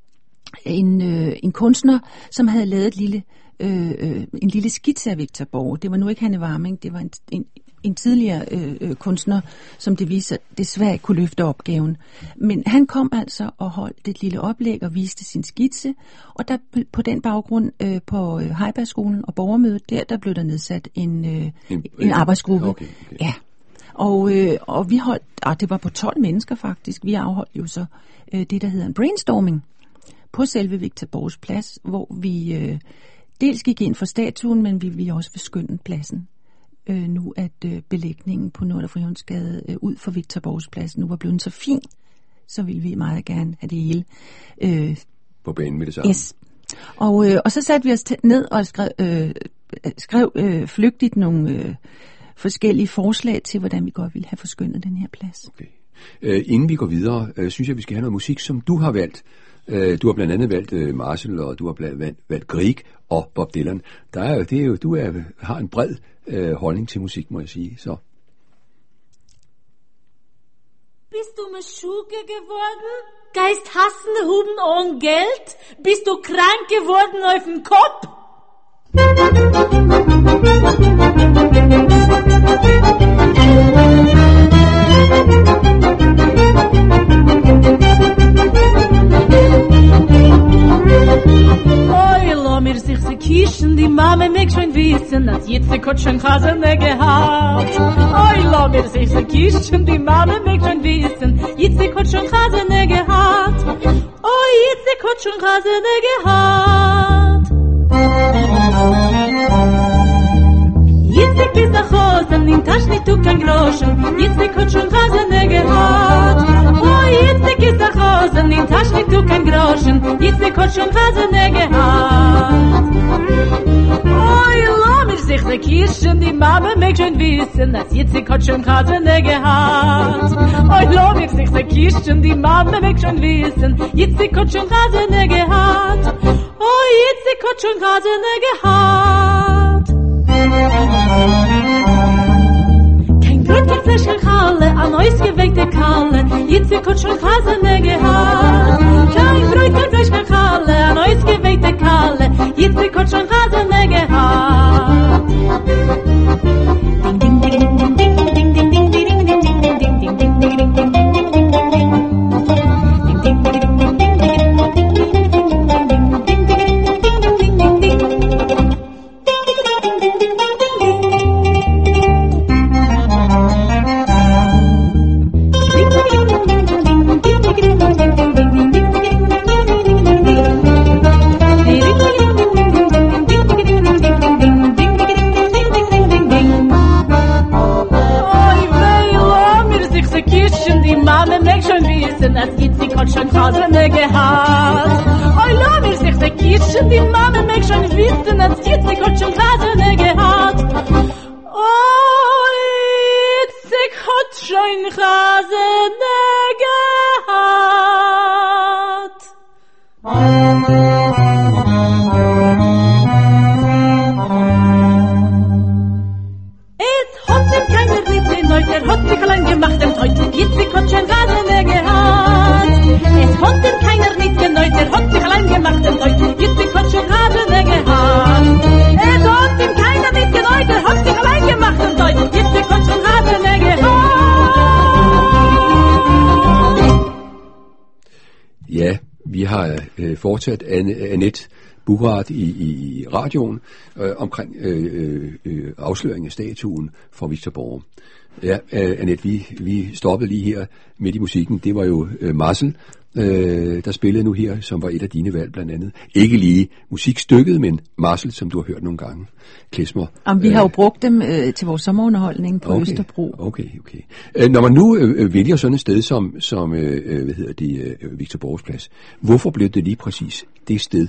en, øh, en kunstner, som havde lavet et lille, øh, øh, en lille skitse af Victor Borge. Det var nu ikke Hanne Warming, det var en, en en tidligere øh, øh, kunstner, som det viser desværre ikke kunne løfte opgaven. Men han kom altså og holdt et lille oplæg og viste sin skitse, og der på den baggrund øh, på øh, Heibergskolen og borgermødet, der, der blev der nedsat en, øh, en, en arbejdsgruppe. Okay, okay. Ja. Og, øh, og vi holdt, ah, det var på tolv mennesker faktisk, vi afholdt jo så øh, det, der hedder en brainstorming på selve Victor Borges plads, hvor vi øh, dels gik ind for statuen, men vi ville også forskønne pladsen. Øh, nu at øh, belægningen på Nordre Frihavnsgade øh, ud for Victor Borges plads nu var blevet så fin, så ville vi meget gerne have det hele øh, på banen med det samme. Yes. Og, øh, og så satte vi os t- ned og skrev, øh, skrev øh, flygtigt nogle øh, forskellige forslag til, hvordan vi godt ville have forskønnet den her plads. Okay. Øh, inden vi går videre, øh, synes jeg, vi skal have noget musik, som du har valgt. Øh, du har blandt andet valgt øh, Marshall, og du har blandt valgt, valgt Grieg og Bob Dylan. Der er jo, det er jo, du er, har en bred øh, holdning til musik, må jeg sige. Så. Bist du Meschuke geworden? Geisthassende Huben ohne Geld? Bist du krank geworden auf dem Kopf? Oi, lo mir sich se kischen, die Mame mich schon wissen, dass jetzt die Kutschen Chasene gehabt. Oi, lo mir sich se kischen, die Mame mich schon wissen, jetzt die Kutschen Chasene gehabt. Oi, jetzt die Kutschen Chasene gehabt. Jetzt ich bis nach Hause, in Tasch nicht du kein Groschen, jetzt die Kutschen Chasene gehabt. Oh, jetzt ich bis nach Hause, in Tasch nicht du kein Groschen, jetzt die Kutschen Chasene gehabt. Oh, lo mir sich die Kirschen, die Mama mich schon wissen, dass jetzt die Kutschen Chasene gehabt. Oh, lo mir sich die Kirschen, die Mama mich schon wissen, jetzt die Kutschen Chasene gehabt. Oh, jetzt die Kutschen Chasene gehabt. Kein Brot, kein Fleisch, kein Challe, an ausgewegte Kalle, jetzt die Kutschen Chasene gehabt. Kein Brot, kein Fleisch, kein Challe, an ausgewegte Kalle, jetzt die Kutschen Chasene gehabt. Ding, ding, ding, ding, ding, ding, ding, ding, ding, ding, ding, ding, ding, ding, ding, ding, ding, ding. Dass jetzt die Kutschen Chasene gehabt. Oh, lo mir sich die Kirschen, die Mama mich schon wissen, dass jetzt die Kutschen Chasene gehabt. Oh, jetzt die Kutschen Chasene gehabt. Es hat sich keiner nicht mehr neu, der hat sich allein gemacht und heute jetzt die Kutschen Chasene gehabt. Es hat ihm keiner nicht geneut, der hat sich allein gemacht und heute jetzt die Kutschen Chasene gehabt. Es hat ihm keiner nicht geneut, der hat sich allein gemacht und heute jetzt die Kutschen Chasene gehabt. Ja, vi har øh, fortsat An- Annette Buchart i, i radioen øh, omkring øh, øh, afsløringen af statuen for Victor Borge. Ja, øh, Annette, vi, vi stoppede lige her midt i musikken. Det var jo øh, Marcel, øh, der spillede nu her, som var et af dine valg blandt andet. Ikke lige musikstykket, men Marcel, som du har hørt nogle gange. Klesmer. Om vi har jo brugt dem øh, til vores sommerunderholdning på okay, Østerbro. Okay, okay. Øh, når man nu øh, vælger sådan et sted som, som øh, hvad hedder det, øh, Victor Borges Plads, hvorfor blev det lige præcis det sted,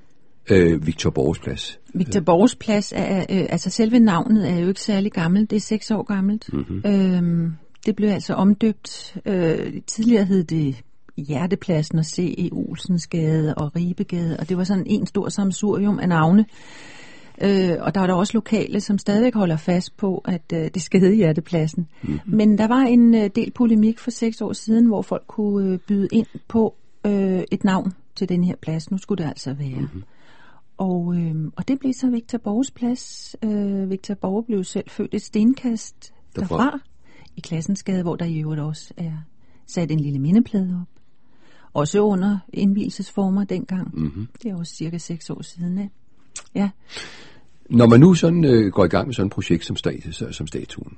øh, Victor Borges Plads? Victor Borges Plads er, øh, altså selve navnet er jo ikke særlig gammelt, det er seks år gammelt. Mm-hmm. Øhm, det blev altså omdøbt, øh, tidligere hed det Hjertepladsen og C E. Olsensgade og Ribegade, og det var sådan en stor sammensurium af navne. Øh, og der var der også lokale, som stadigvæk holder fast på, at øh, det skal hedde Hjertepladsen. Mm-hmm. Men der var en øh, del polemik for seks år siden, hvor folk kunne øh, byde ind på øh, et navn til den her plads. Nu skulle det altså være. Mm-hmm. Og, øh, og det blev så Victor Borges Plads. Øh, Victor Borge blev selv født et stenkast derfra, derfra i Klassensgade, hvor der i øvrigt også er sat en lille mindeplade op. Også under indvielsesformer dengang. Mm-hmm. Det er også cirka seks år siden. Ja. Ja. Når man nu sådan øh, går i gang med sådan et projekt som, stat, som statuen,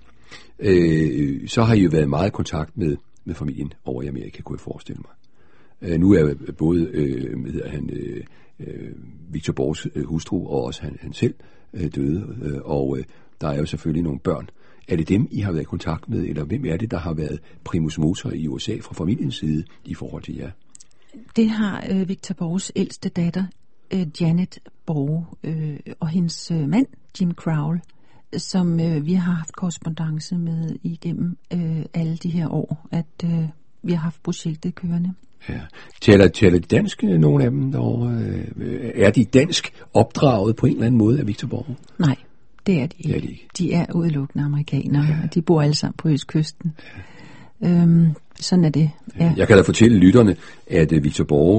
øh, så har I jo været meget i kontakt med, med familien over i Amerika, kunne jeg forestille mig. Øh, nu er både øh, hvad hedder han, øh, øh, Victor Borges øh, hustru og også han, han selv øh, døde, øh, og øh, der er jo selvfølgelig nogle børn. Er det dem, I har været i kontakt med, eller hvem er det, der har været primus motor i U S A fra familiens side i forhold til jer? Det har øh, Victor Borges ældste datter, øh, Janet Borge, øh, og hendes øh, mand, Jim Crowell, som øh, vi har haft korrespondance med igennem øh, alle de her år, at øh, vi har haft projektet kørende. Ja. Taler, taler de dansk, nogle af dem derovre? Er de dansk opdraget på en eller anden måde af Victor Borge? Nej, det er de ikke. Det er de ikke. De er udelukkende amerikanere, ja. Og de bor alle sammen på Østkysten. Øhm, sådan er det. Ja. Jeg kan da fortælle lytterne, at uh, Victor Borge,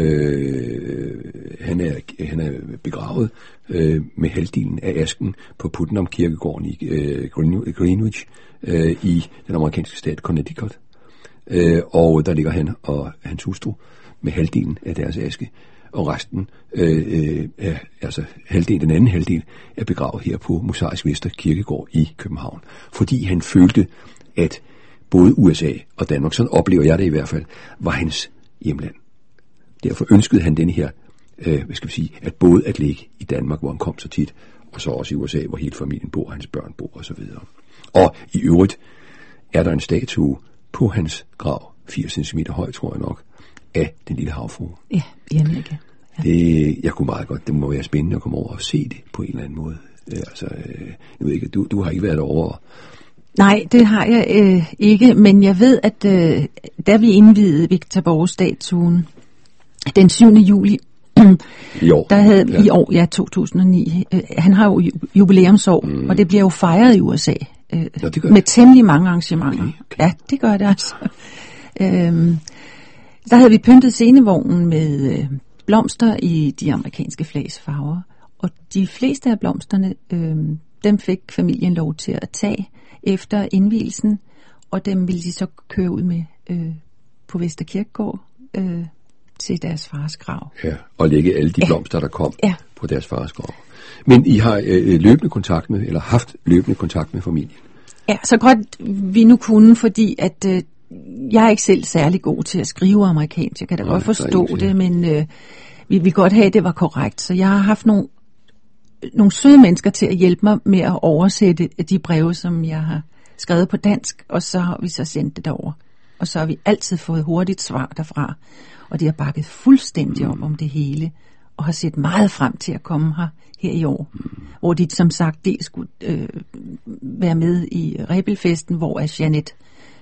øh, han, er, han er begravet øh, med halvdelen af asken på Putnam Kirkegården i øh, Greenwich øh, i den amerikanske stat Connecticut. Øh, og der ligger han og hans hustru med halvdelen af deres aske, og resten, øh, er, altså halvdelen, den anden halvdel, er begravet her på Mosaisk Vester Kirkegård i København. Fordi han følte, at både U S A og Danmark, sådan oplever jeg det i hvert fald, var hans hjemland. Derfor ønskede han denne her, øh, hvad skal vi sige, at både at ligge i Danmark, hvor han kom så tit, og så også i U S A, hvor hele familien bor, hans børn bor og så videre. Og i øvrigt er der en statue på hans grav, firs centimeter høj, tror jeg nok, af den lille havfrue. Ja, Jenneke. Ja. Det, jeg kunne meget godt, det må være spændende at komme over og se det på en eller anden måde. Øh, altså, øh, jeg ved ikke, du, du har ikke været over. Nej, det har jeg øh, ikke, men jeg ved, at øh, da vi indvidede Victor Borge-statuen den syvende juli, I år. Der havde Ja. i år, ja, to tusind og ni. Øh, han har jo ju- jubilæumsår, mm. og det bliver jo fejret i U S A. Øh, Nå, det gør med det. temmelig mange arrangementer. Okay, okay. Ja, det gør det altså. øhm, der havde vi pyntet scenevognen med øh, blomster i de amerikanske flags farver. Og de fleste af blomsterne, øh, dem fik familien lov til at tage efter indvielsen, og dem ville de så køre ud med øh, på Vester Kirkegård øh, til deres fars grav. Ja, og lægge alle de Ja. blomster, der kom Ja. på deres fars grav. Men I har øh, løbende kontakt med, eller haft løbende kontakt med familien. Ja, så godt vi nu kunne, fordi at øh, jeg er ikke selv særlig god til at skrive amerikansk. Jeg kan da Nej, godt der er forstå ingen til. det, men øh, vi vil godt have, at det var korrekt. Så jeg har haft nogle, nogle søde mennesker til at hjælpe mig med at oversætte de breve, som jeg har skrevet på dansk, og så har vi så sendt det derover. Og så har vi altid fået hurtigt svar derfra, og de har bakket fuldstændig op om det hele, og har set meget frem til at komme her her i år, mm. hvor de som sagt dels skulle øh, være med i Rebelfesten, hvor er Janet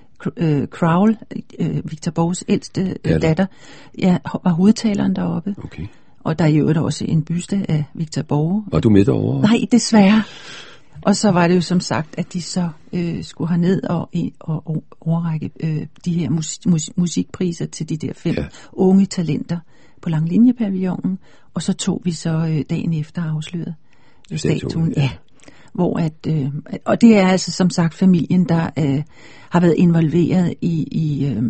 øh, Crowell, øh, Victor Borges ældste øh, Ja, datter, ja, var hovedtaleren deroppe. Okay. Og der er i øvrigt også en byste af Victor Borge. Var du med derovre? Nej, desværre. Og så var det jo som sagt, at de så øh, skulle herned og, og, og overrække øh, de her mus, mus, musikpriser til de der fem Ja. ja. unge talenter på Langlinjepavillonen. Og så tog vi så øh, dagen efter afsløret øh, Statuen, statuen. ja. Ja. Hvor at, øh, og det er altså som sagt familien, der øh, har været involveret i, i, øh,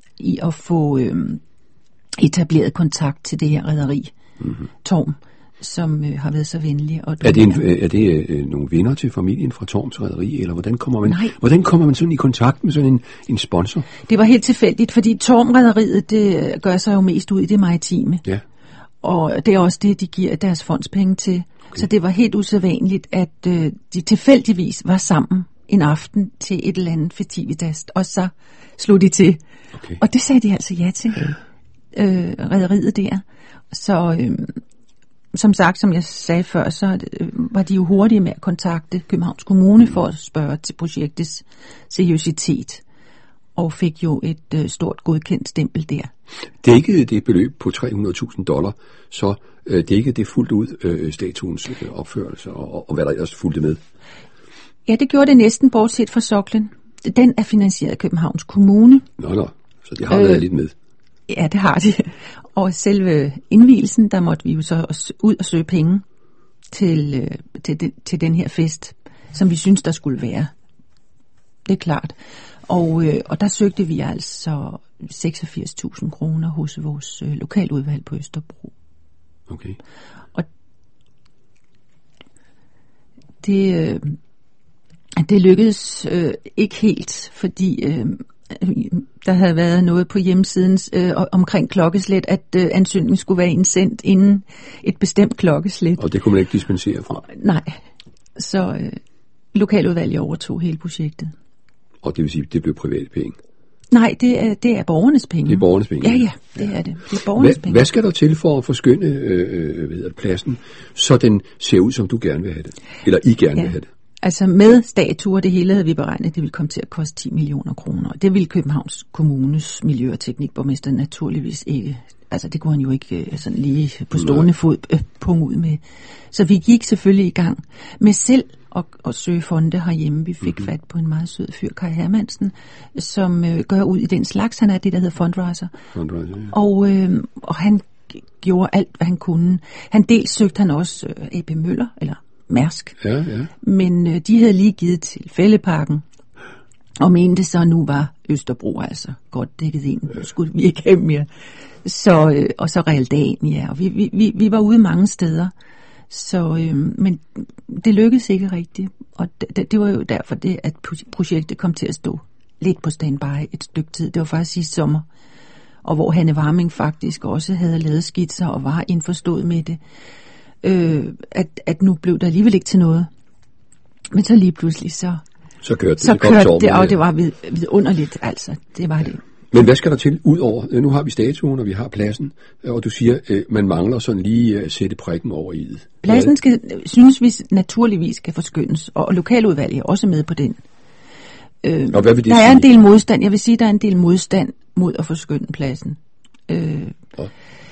i at få øh, etableret kontakt til det her rederi, mm-hmm. Torm, som øh, har været så venlig. Og Er det, en, er det øh, nogle venner til familien fra Torms Rederi, eller hvordan kommer man, Nej. hvordan kommer man sådan i kontakt med sådan en, en sponsor? Det var helt tilfældigt, fordi Torm-rederiet, det gør sig jo mest ud i det maritime. Ja. Og det er også det, de giver deres fondspenge til. Okay. Så det var helt usædvanligt, at øh, de tilfældigvis var sammen en aften til et eller andet festivitas, og så slog de til. Okay. Og det sagde de altså ja til, øh, rederiet der. Så øh, som sagt, som jeg sagde før, så øh, var de jo hurtige med at kontakte Københavns Kommune for at spørge til projektets seriøsitet, og fik jo et øh, stort godkendt stempel der. Dækkede det beløb på tre hundrede tusind dollar, så øh, dækkede det fuldt ud øh, statuens øh, opførelse, og, og hvad der ellers fulgte med? Ja, det gjorde det næsten, bortset fra soklen. Den er finansieret af Københavns Kommune. Nå, nå, så det har øh, været lidt med. Ja, det har de. Og selve indvielsen, der måtte vi jo så også ud og søge penge til, øh, til, den, til den her fest, som vi synes, der skulle være. Det er klart. Og, øh, og der søgte vi altså seksogfirs tusind kroner hos vores øh, lokaludvalg på Østerbro. Okay. Og det, øh, det lykkedes øh, ikke helt, fordi øh, der havde været noget på hjemmesiden øh, omkring klokkeslæt, at øh, ansøgningen skulle være indsendt inden et bestemt klokkeslæt. Og det kunne man ikke dispensere fra? Nej, så øh, lokaludvalget overtog hele projektet. Og det vil sige, at det blev private penge? Nej, det er, det er borgernes penge. Det er borgernes penge? Ja, ja, det er det. Det er borgernes Hvad, penge. hvad skal der til for at forskønne øh, hvad hedder det, pladsen, så den ser ud, som du gerne vil have det? Eller I gerne Ja. vil have det? Altså med statuer, det hele havde vi beregnet, det ville komme til at koste ti millioner kroner. Det ville Københavns Kommunes miljø- og teknikborgmester naturligvis ikke. Altså det kunne han jo ikke øh, sådan lige på stående fod øh, punge ud med. Så vi gik selvfølgelig i gang med selv og, og søge fonde herhjemme. Vi fik mm-hmm. fat på en meget sød fyr, Kai Hermansen, som øh, gør ud i den slags. Han er det, der hedder fundraiser. Fundraiser, ja. Og, øh, og han gjorde alt, hvad han kunne. Han dels søgte han også øh, A P Møller, eller Mærsk. Ja, ja. Men øh, de havde lige givet til Fælleparken, og mente så, nu var Østerbro altså godt dækket ind. Nu skulle vi ikke have mere. Så, øh, og så Realdania, ja. Og vi, vi, vi, vi var ude mange steder. Så, øh, men det lykkedes ikke rigtigt. Og det, det var jo derfor, det, at projektet kom til at stå lidt på standby et stykke tid. Det var faktisk sidste sommer. Og hvor Hanne Warming faktisk også havde lavet skitser og var indforstået med det. Øh, at, at nu blev der alligevel ikke til noget. Men så lige pludselig så... Så kørte så det, kørte det, det, og det var vid, vidunderligt, altså. Det var det. Men hvad skal der til ud over? Nu har vi statuen, og vi har pladsen, og du siger, at man mangler sådan lige at sætte prikken over i det. Pladsen skal, synes vi naturligvis skal forskyndes, og lokaludvalget er også med på den. Øh, og hvad vil det der sige? er en del modstand, jeg vil sige, der er en del modstand mod at forskynde pladsen. Øh, og?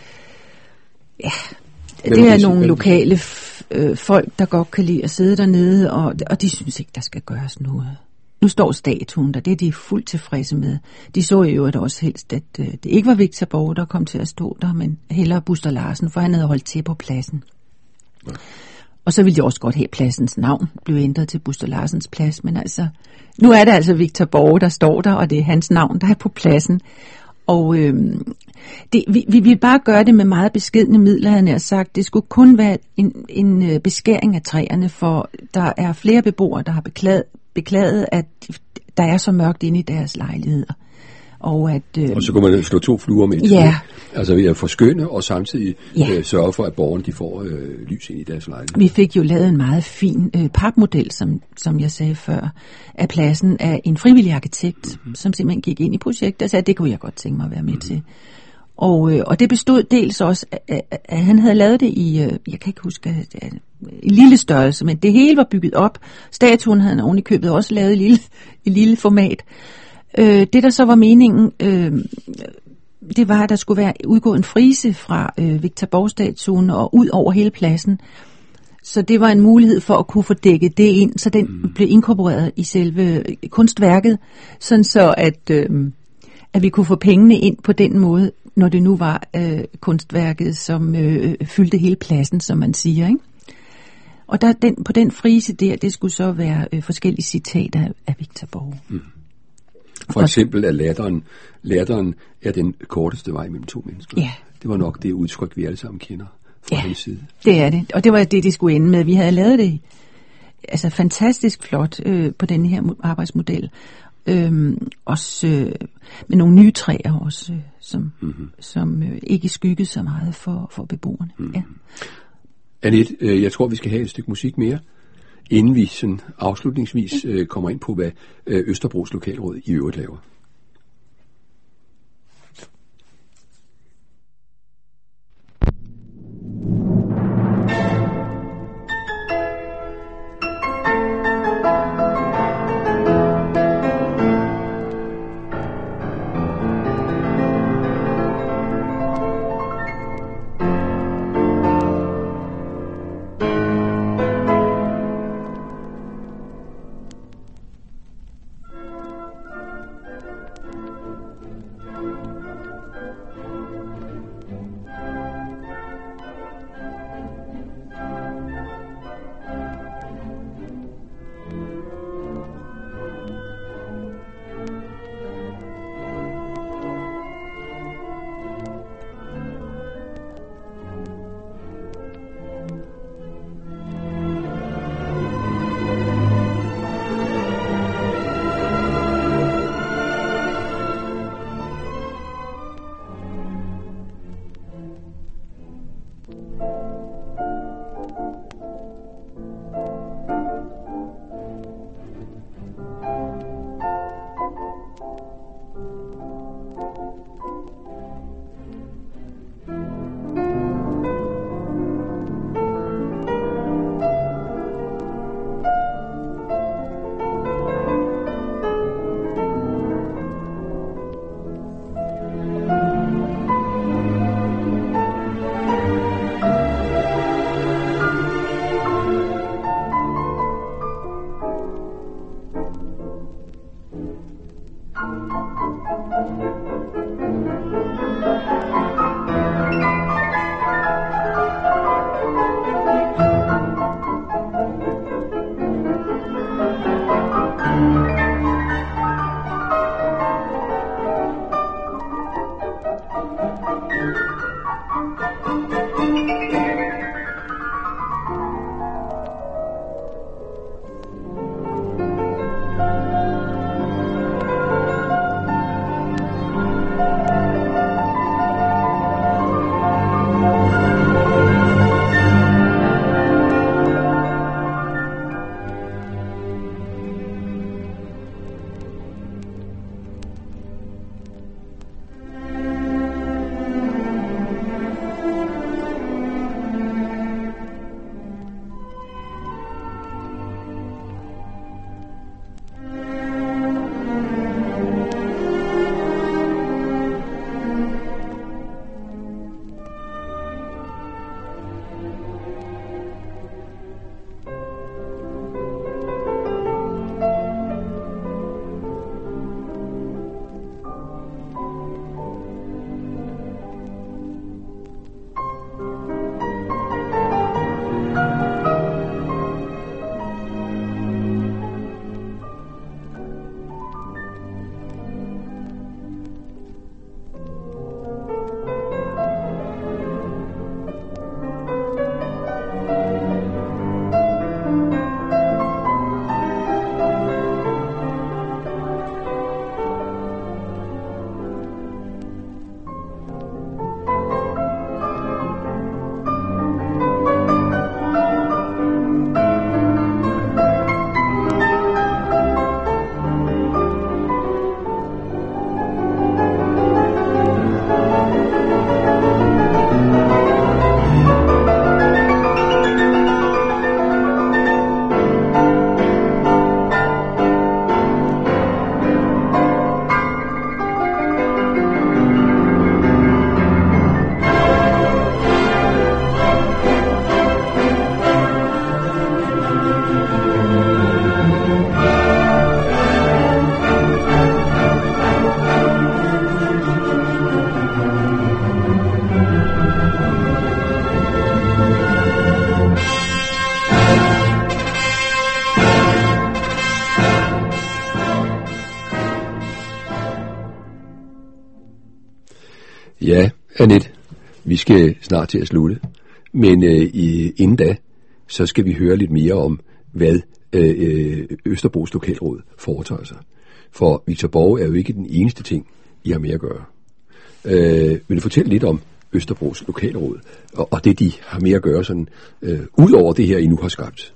Ja, det er nogle lokale øh, folk, der godt kan lide at sidde dernede, og, og de synes ikke, der skal gøres noget. Nu står statuen der, det er de fuldt tilfredse med. De så jo øvrigt også helst, at øh, det ikke var Victor Borge, der kom til at stå der, men hellere Buster Larsen, for han havde holdt til på pladsen. Ja. Og så ville de også godt have pladsens navn, blev ændret til Buster Larsens plads, men altså, nu er det altså Victor Borge, der står der, og det er hans navn, der er på pladsen. Og øh, det, vi, vi vil bare gøre det med meget beskedne midler, han har sagt. Det skulle kun være en, en beskæring af træerne, for der er flere beboere, der har beklaget, beklaget, at der er så mørkt inde i deres lejligheder. Og, at, øh, og så kunne man slå to fluer med. Ja. Altså ved at forskønne og samtidig ja. øh, sørge for, at borgerne de får øh, lys ind i deres lejlighed. Vi fik jo lavet en meget fin øh, papmodel, som, som jeg sagde før, af pladsen af en frivillig arkitekt, mm-hmm. som simpelthen gik ind i projektet og sagde, at det kunne jeg godt tænke mig at være med mm-hmm. til. Og, øh, og det bestod dels også, at, at han havde lavet det i, øh, jeg kan ikke huske, at, i lille størrelse, men det hele var bygget op. Statuen havde han oven i købet også lavet i lille, i lille format. Øh, det der så var meningen, øh, det var, at der skulle være udgå en frise fra øh, Victor Borge-statuen og ud over hele pladsen. Så det var en mulighed for at kunne få dækket det ind, så den mm. blev inkorporeret i selve kunstværket, sådan så at, øh, at vi kunne få pengene ind på den måde, når det nu var øh, kunstværket, som øh, fyldte hele pladsen, som man siger, ikke? Og der, den, på den frise der, det skulle så være øh, forskellige citater af Victor Borge. Mm. For eksempel, at latteren, latteren er den korteste vej mellem to mennesker. Ja. Det var nok det udtryk, vi alle sammen kender fra ja, hans side. Det er det. Og det var det, det skulle ende med. Vi havde lavet det altså fantastisk flot øh, på den her arbejdsmodel. Øhm, også øh, med nogle nye træer også, øh, som, mm-hmm. som øh, ikke skyggede så meget for, for beboerne. Mm-hmm. Ja. Annette, øh, jeg tror, vi skal have et stykke musik mere, inden vi sådan afslutningsvis øh, kommer ind på, hvad øh, Østerbros Lokalråd i øvrigt laver. Jeanette, vi skal snart til at slutte, men øh, i, inden da, så skal vi høre lidt mere om, hvad øh, Østerbros Lokalråd foretager sig. For Victor Borge er jo ikke den eneste ting, I har med at gøre. Øh, vil du fortælle lidt om Østerbros Lokalråd, og, og det de har med at gøre sådan, øh, ud over det her, I nu har skabt?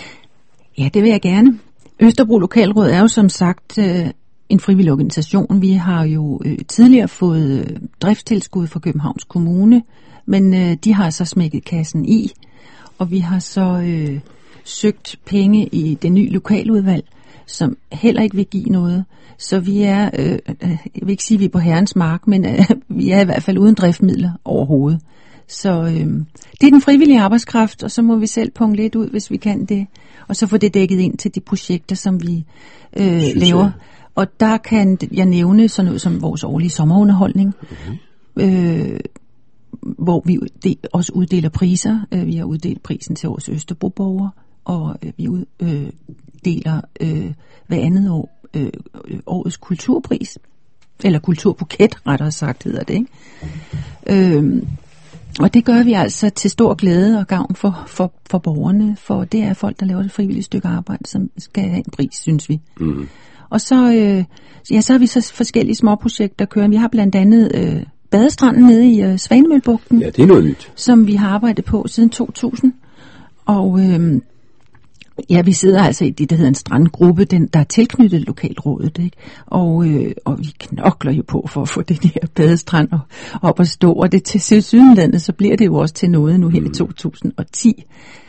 Ja, det vil jeg gerne. Østerbro Lokalråd er jo som sagt øh, en frivillig organisation. Vi har jo øh, tidligere fået øh, driftstilskud fra Københavns Kommune, men øh, de har så smækket kassen i, og vi har så øh, søgt penge i det nye lokaludvalg, som heller ikke vil give noget. Så vi er, øh, jeg vil ikke sige, at vi er på herrens mark, men øh, vi er i hvert fald uden driftmidler overhovedet. Så øh, det er den frivillige arbejdskraft, og så må vi selv punge lidt ud, hvis vi kan det. Og så få det dækket ind til de projekter, som vi øh, laver. Og der kan jeg nævne sådan noget som vores årlige sommerunderholdning, mm-hmm. øh, hvor vi de, også uddeler priser. Vi har uddelt prisen til vores Østerbro-borgere, og øh, vi uddeler øh, hver andet år øh, årets kulturpris, eller kulturbuket, rettere sagt hedder det, ikke? Øh, og det gør vi altså til stor glæde og gavn for, for, for borgerne, for det er folk, der laver et frivilligt stykke arbejde, som skal have en pris, synes vi. Mm. Og så, øh, ja, så har vi så forskellige små projekter kører. Vi har blandt andet øh, badestranden nede i øh, Svanemøllebugten. Ja, det er noget nyt. Som vi har arbejdet på siden to tusind. Og øh, ja, vi sidder altså i det, der hedder en strandgruppe, den, der er tilknyttet lokalrådet, ikke? Og, øh, og vi knokler jo på for at få det her badestrand op at stå. Og det til Sydlandet, så bliver det jo også til noget nu her mm. i to tusind og ti.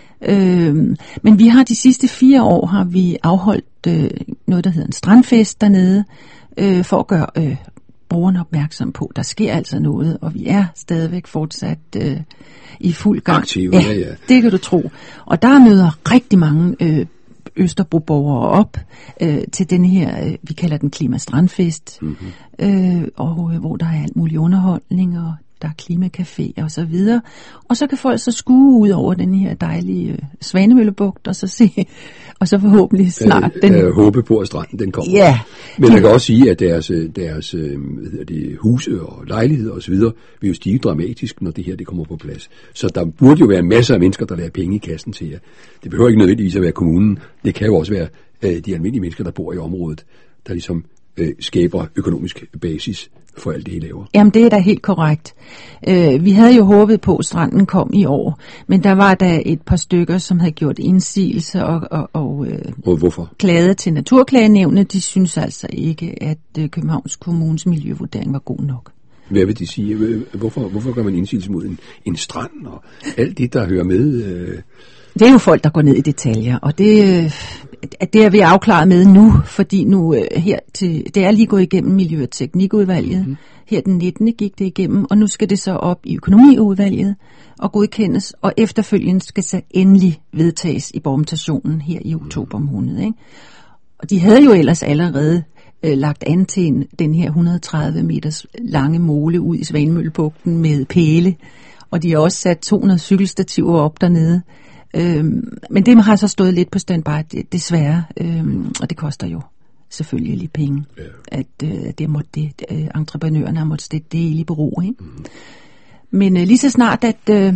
Øh, men vi har de sidste fire år har vi afholdt øh, noget, der hedder en strandfest dernede, øh, for at gøre øh, borgerne opmærksom på, der sker altså noget, og vi er stadigvæk fortsat øh, i fuld gang. Aktive, ja, ja, ja. Det kan du tro. Og der møder rigtig mange øh, Østerbro-borgere op øh, til den her, øh, vi kalder den Klimastrandfest, mm-hmm. øh, og øh, hvor der er alt mulig underholdning, og der er klimacafé og så videre. Og så kan folk så skue ud over den her dejlige øh, Svanemøllebugt, og så se, og så forhåbentlig snart ja, den... Øh, håbe på, at stranden den kommer. Ja. Men man kan også sige, at deres, deres hvad hedder det, huse og lejligheder og så videre vil jo stige dramatisk, når det her det kommer på plads. Så der burde jo være masser af mennesker, der lærer penge i kassen til jer. Det behøver ikke nødvendigvis at være kommunen. Det kan jo også være øh, de almindelige mennesker, der bor i området, der ligesom øh, skaber økonomisk basis for alt det, I laver. Jamen, det er da helt korrekt. Øh, vi havde jo håbet på, at stranden kom i år, men der var der et par stykker, som havde gjort indsigelse og, og, og, øh, og hvorfor? Klaget til Naturklagenævnet. De synes altså ikke, at øh, Københavns Kommunes miljøvurdering var god nok. Hvad vil de sige? Hvorfor, hvorfor gør man indsigelse mod en, en strand og alt det, der hører med? Øh... Det er jo folk, der går ned i detaljer, og det, det er vi afklaret med nu, fordi nu her til, det er lige gået igennem Miljø- og Teknikudvalget. Mm-hmm. Her den nittende gik det igennem, og nu skal det så op i Økonomiudvalget og godkendes, og efterfølgende skal så endelig vedtages i borgmentationen her i oktober måned. Ikke? Og de havde jo ellers allerede øh, lagt an til en, den her et hundrede og tredive meters lange mole ud i Svanemøllebugten med pæle, og de har også sat to hundrede cykelstativer op dernede. Øhm, men det har så stået lidt på standby, desværre, øhm, og det koster jo selvfølgelig lidt penge, ja. at øh, det måtte det, øh, entreprenørerne har måttet stille det i bero, ikke? Mm. Men øh, lige så snart, at, øh,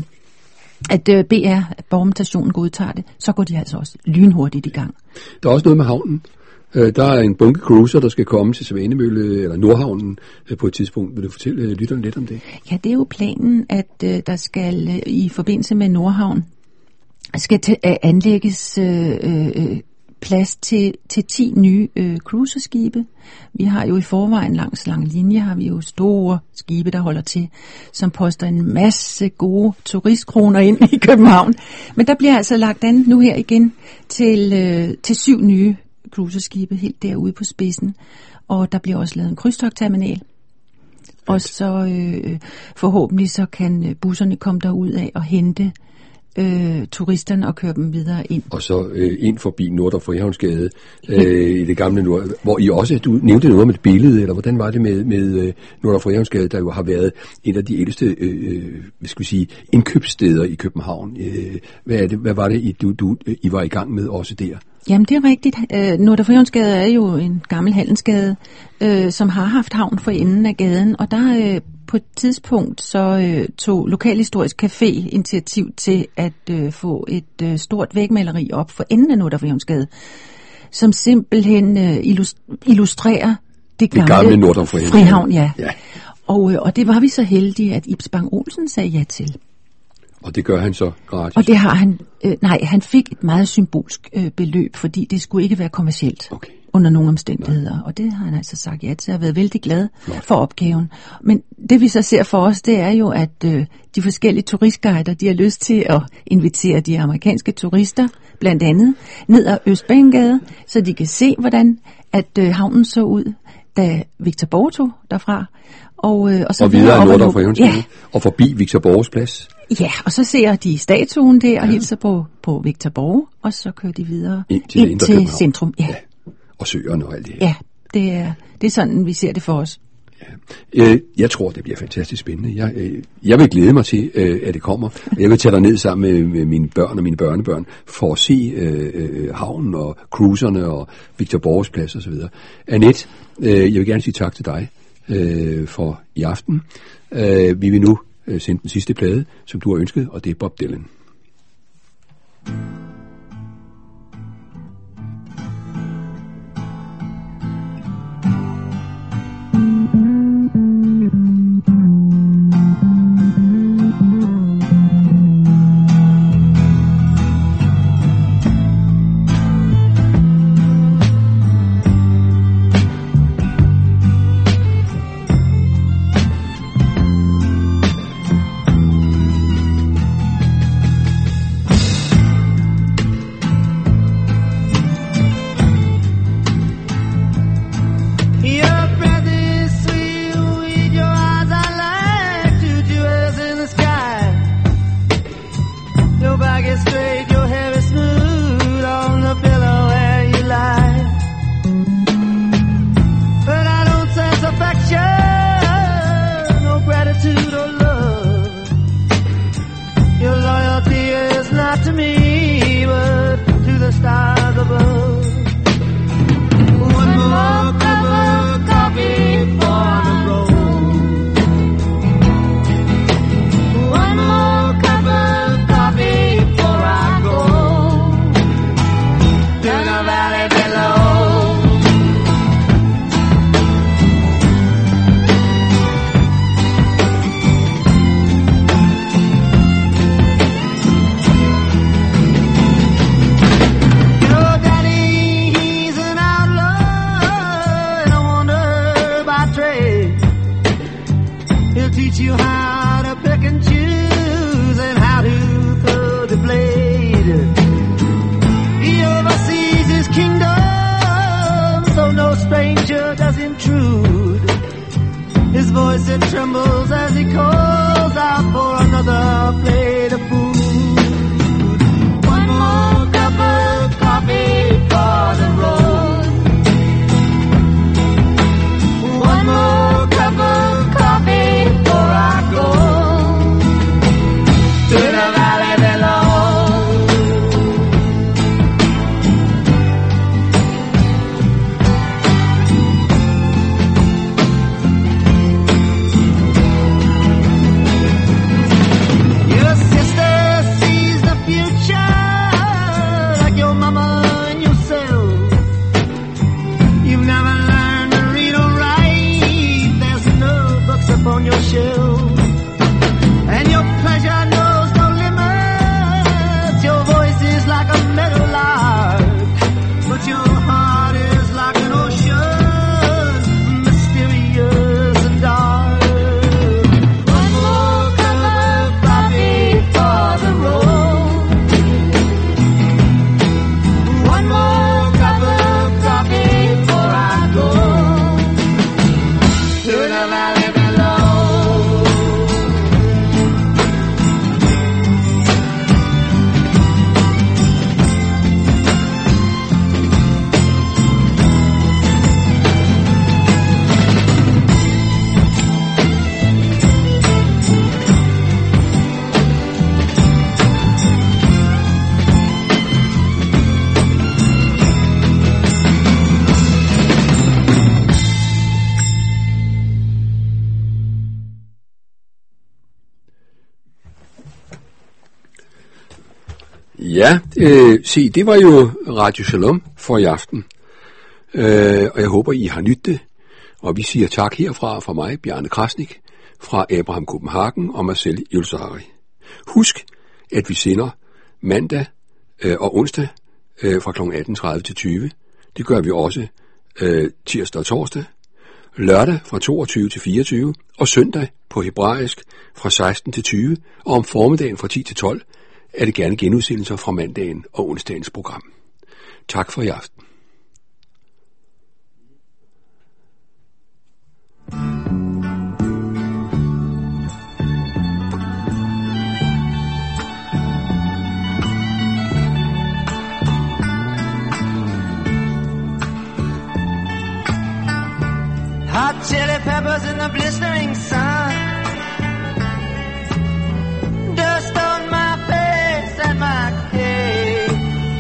at øh, B R, at borgmentationen godtager det, så går de altså også lynhurtigt i gang. Der er også noget med havnen. Øh, der er en bunke cruiser, der skal komme til Svanemølle eller Nordhavnen øh, på et tidspunkt. Vil du fortælle øh, lytterne lidt om det? Ja, det er jo planen, at øh, der skal øh, i forbindelse med Nordhavn skal til at anlægges øh, øh, plads til, til ti nye øh, cruiserskibe. Vi har jo i forvejen langs lang linje, har vi jo store skibe, der holder til, som poster en masse gode turistkroner ind i København. Men der bliver altså lagt an nu her igen til, øh, til syv nye cruiserskibe helt derude på spidsen. Og der bliver også lavet en krydstogtterminal. Og så øh, forhåbentlig så kan busserne komme derud af og hente Øh, turisterne og køre dem videre ind. Og så øh, ind forbi Nordre Frihavnsgade øh, i det gamle Nord, hvor I også, du nævnte noget om et billede, eller hvordan var det med, med øh, Nordre Frihavnsgade, der jo har været et af de ældste øh, hvad skal vi sige, indkøbssteder i København. Øh, hvad, er det, hvad var det, I, du, du, I var i gang med også der? Jamen, det er rigtigt. Øh, Nordre-Frihavnsgade er jo en gammel handelsgade, øh, som har haft havn for enden af gaden, og der øh, på et tidspunkt så øh, tog Lokalhistorisk Café initiativ til at øh, få et øh, stort vægmaleri op for enden af Nordre-Frihavnsgade, som simpelthen øh, illust- illustrerer det gamle, det gamle Nordre-Frihavn. Frihavn, ja. ja. Og, øh, og det var vi så heldige, at Ibs Bang Olsen sagde ja til. Og det gør han så gratis? Og det har han, øh, nej, han fik et meget symbolsk øh, beløb, fordi det skulle ikke være kommercielt okay. under nogle omstændigheder. Nej. Og det har han altså sagt ja til, og har været vældig glad Flot. for opgaven. Men det vi så ser for os, det er jo, at øh, de forskellige turistguider, de har lyst til at invitere de amerikanske turister, blandt andet, ned ad Østbanegade, så de kan se, hvordan at øh, havnen så ud, da Victor Borge tog derfra. Og, øh, og, så og videre af Nordre-Frihavnsgade, ja. og forbi Victor Borges plads. Ja, og så ser de statuen der og ja. hilser på, på Victor Borge, og så kører de videre ind til, ind til centrum. Ja. ja. Og søerne og alt det her. Ja, det er, det er sådan, vi ser det for os. Ja. Øh, jeg tror, det bliver fantastisk spændende. Jeg, øh, jeg vil glæde mig til, øh, at det kommer. Jeg vil tage dig ned sammen med, med mine børn og mine børnebørn for at se øh, øh, havnen og cruiserne og Victor Borges plads osv. Annette, øh, jeg vil gerne sige tak til dig øh, for i aften. Øh, vi vil nu øh, sende den sidste plade, som du har ønsket, og det er Bob Dylan. You're Ja, øh, se, det var jo Radio Shalom for i aften. Øh, og jeg håber, I har nydt det. Og vi siger tak herfra fra mig, Bjarne Krasnik, fra Abraham Copenhagen og mig selv, Julsari. Husk, at vi sender mandag øh, og onsdag øh, fra kl. atten tredive til tyve. Det gør vi også øh, tirsdag og torsdag. Lørdag fra toogtyve til fireogtyve. Og søndag på hebraisk fra seksten til tyve. Og om formiddagen fra ti til tolv er det gerne genudsendelser fra mandagen og onsdagens program. Tak for i aften. Hot chili peppers in the blistering sun, dust on my face and my cape.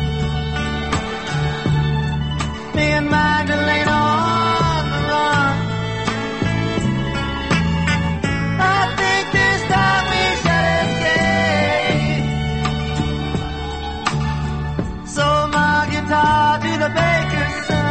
Me and Magdalena on the run. I think this time we shall escape. Sold my guitar to the baker's son.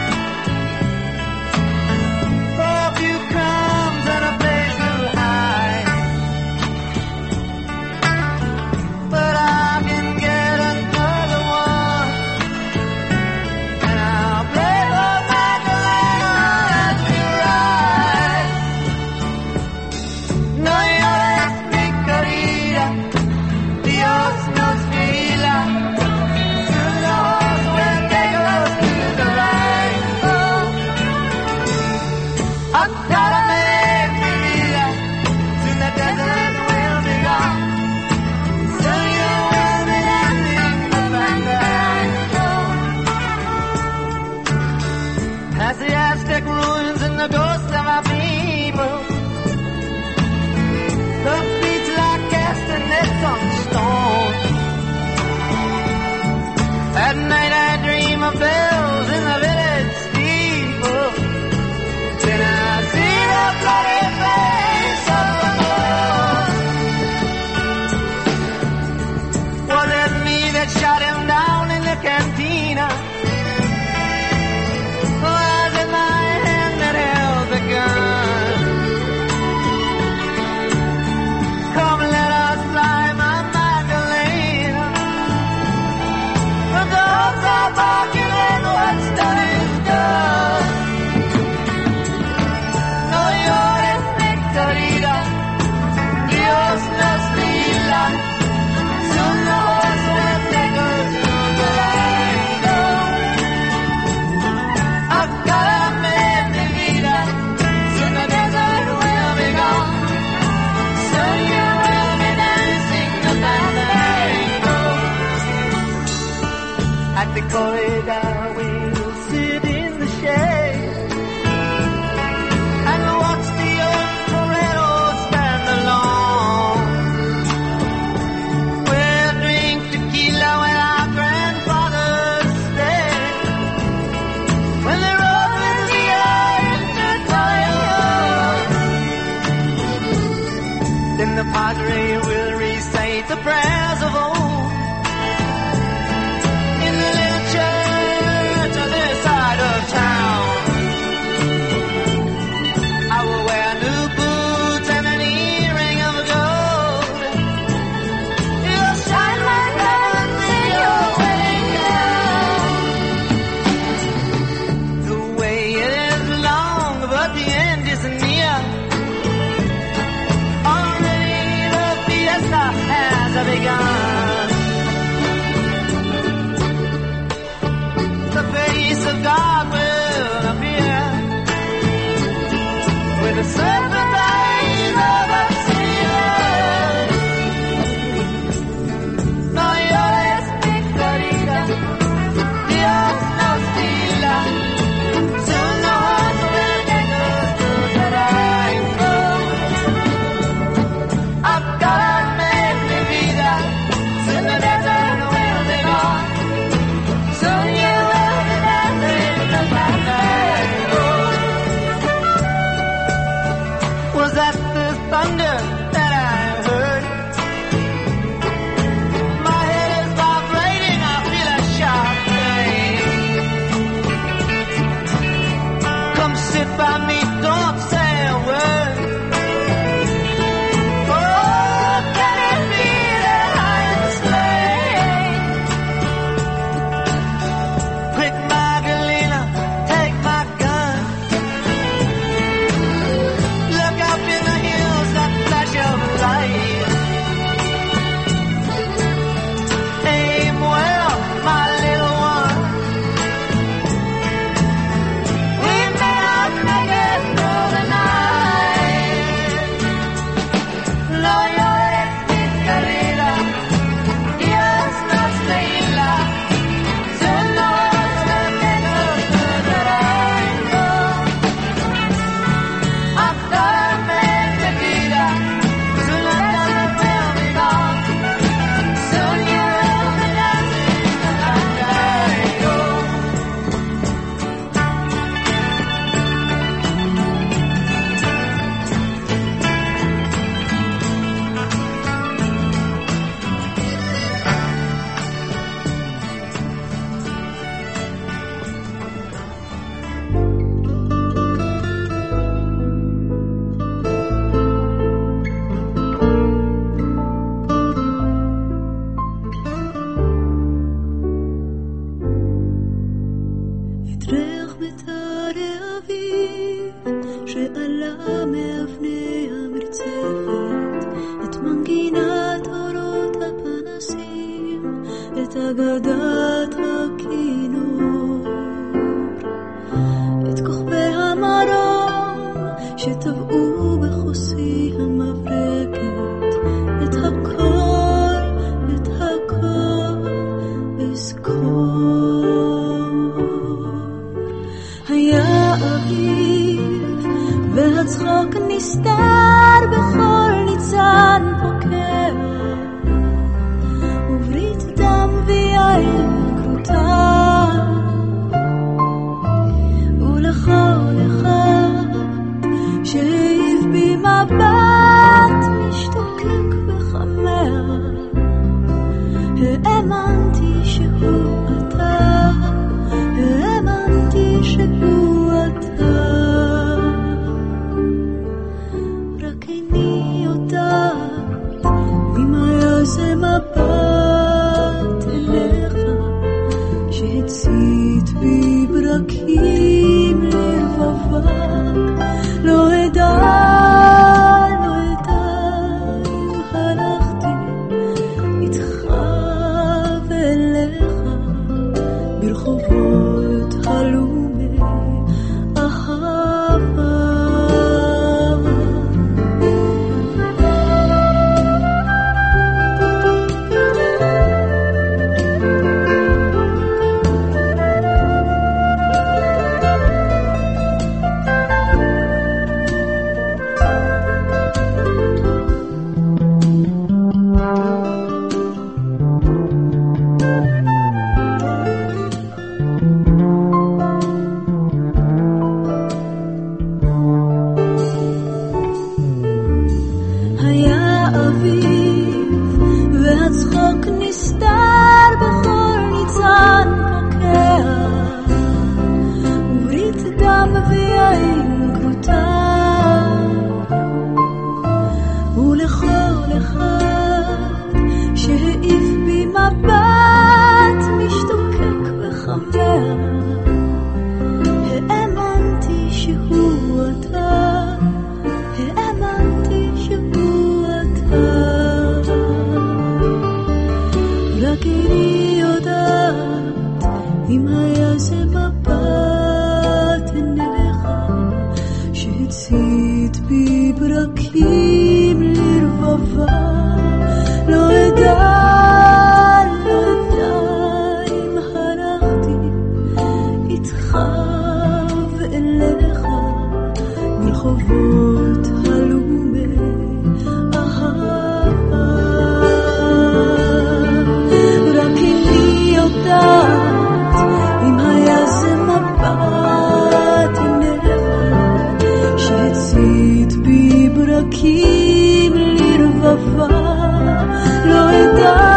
At night I dream of bells in the village steeple. Then I see the bloody face of the Lord. Was it me that shot him down in the cantina? Was it my hand that held the gun? Come, let us fly, my Magdalena. The dogs are barking and what's done is done. No llores, Victorita, Dios nos mira. Sus ojos huetecos nunca la Acárame mi vida, soon the desert will be gone. Soon you will be dancing the tango. At the corridor we'll sit in the shade and watch the old torero stand alone. We'll drink tequila where our grandfathers stayed when the road will lead into Toledo. Then the padre will recite the prayers of old in the little church on this side of town. I will wear new boots and an earring of gold. You'll shine like diamonds in your wedding gown. The way is long, but the end is near. Already the fiesta has begun. The face of God will appear with the serpent eyes of a seer. No llores, Victorita, Dios nos tira. Sus ojos huetecos tu tango. Acárame mi vida, אגדת הכינור, את כוכבי המרום שטבעו בחוסי המברקת, את הכל, את הכל אזכור. היה אביב והצחוק נסתר בכל ניצן פוקע, וברית דם ויין כרותה, ולכל אחד שהעיף בי מבט משתוקק וחמר, האמנתי שהוא אתה, האמנתי שהוא אתה, רק איני יודעת אם היה זה מבט אליך שהצית בי ברקים לבבה. לא אדע, לא אדע אם הלכתי איתך ואליך ברחובות הלומי אהבה. היה אביב והצחוק נסתר בכל ניצן פוקע, וברית דם ויין כרותה, ולכל אחד שהעיף בי מבט משתוקק וחמר, האמנתי שהוא אתה, האמנתי שהוא אתה, רק איני יודעת אם היה זה מבט עיניך שהצית בי ברקים לרבבה. לא אדע, לא אדע אם הלכתי איתך ואליך ברחובות הלומי אהבה. רק איני יודעת אם היה זה מבט עיניך שהצית בי ברקים לרבבה. לא אדע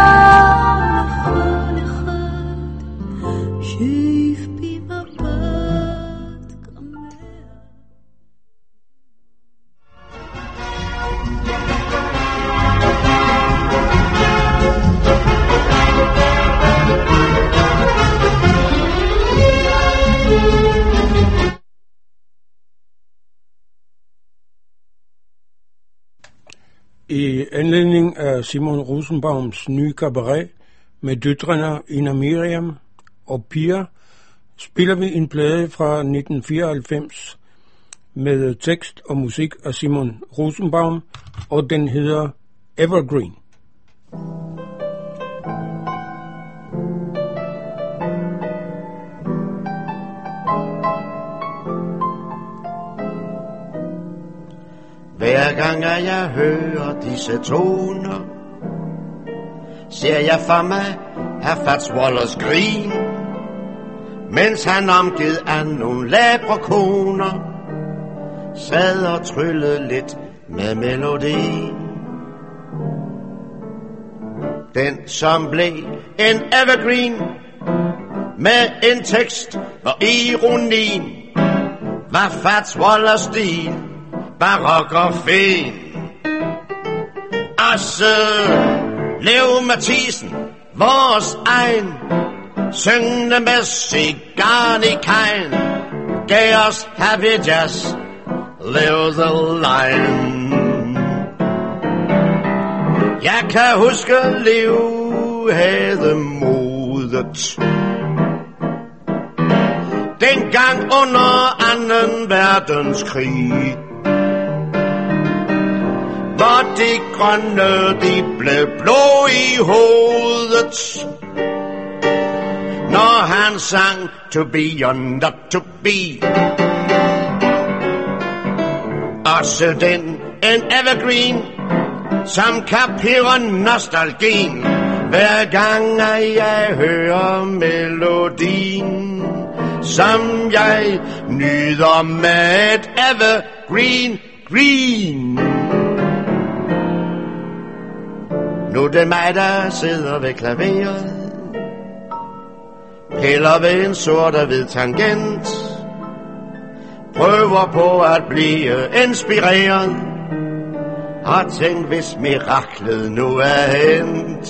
לכל אחד שהעיף בי מבט כמר. I anledning af Simon Rosenbaums nye cabaret med døtrene Ina Miriam og Pia, spiller vi en plade fra nitten fireoghalvfems med tekst og musik af Simon Rosenbaum, og den hedder Evergreen. Hver gang at jeg hører disse toner, ser jeg for mig herr Fats Wallers grin, mens han omgivet af nogle labrakoner sad og tryllede lidt med melodien. Den som blev en evergreen med en tekst og ironien var Fats Wallers stil, barok og fin. Asse Leo Mathisen, vores egen, syngende med cigaren i kajen, gav os happy jazz, live the line. Jeg kan huske Leo du havde modet. Dengang under anden verdenskrig, hvor de grønne, de blev blå i hovedet, når han sang to be or not to be. Også den en evergreen, som kapierer nostalgien, hver gang jeg hører melodien, som jeg nyder med et evergreen green. Nu er det mig, der sidder ved klaveret, piller ved en sort og hvid tangent, prøver på at blive inspireret, og tænk, hvis miraklet nu er hent.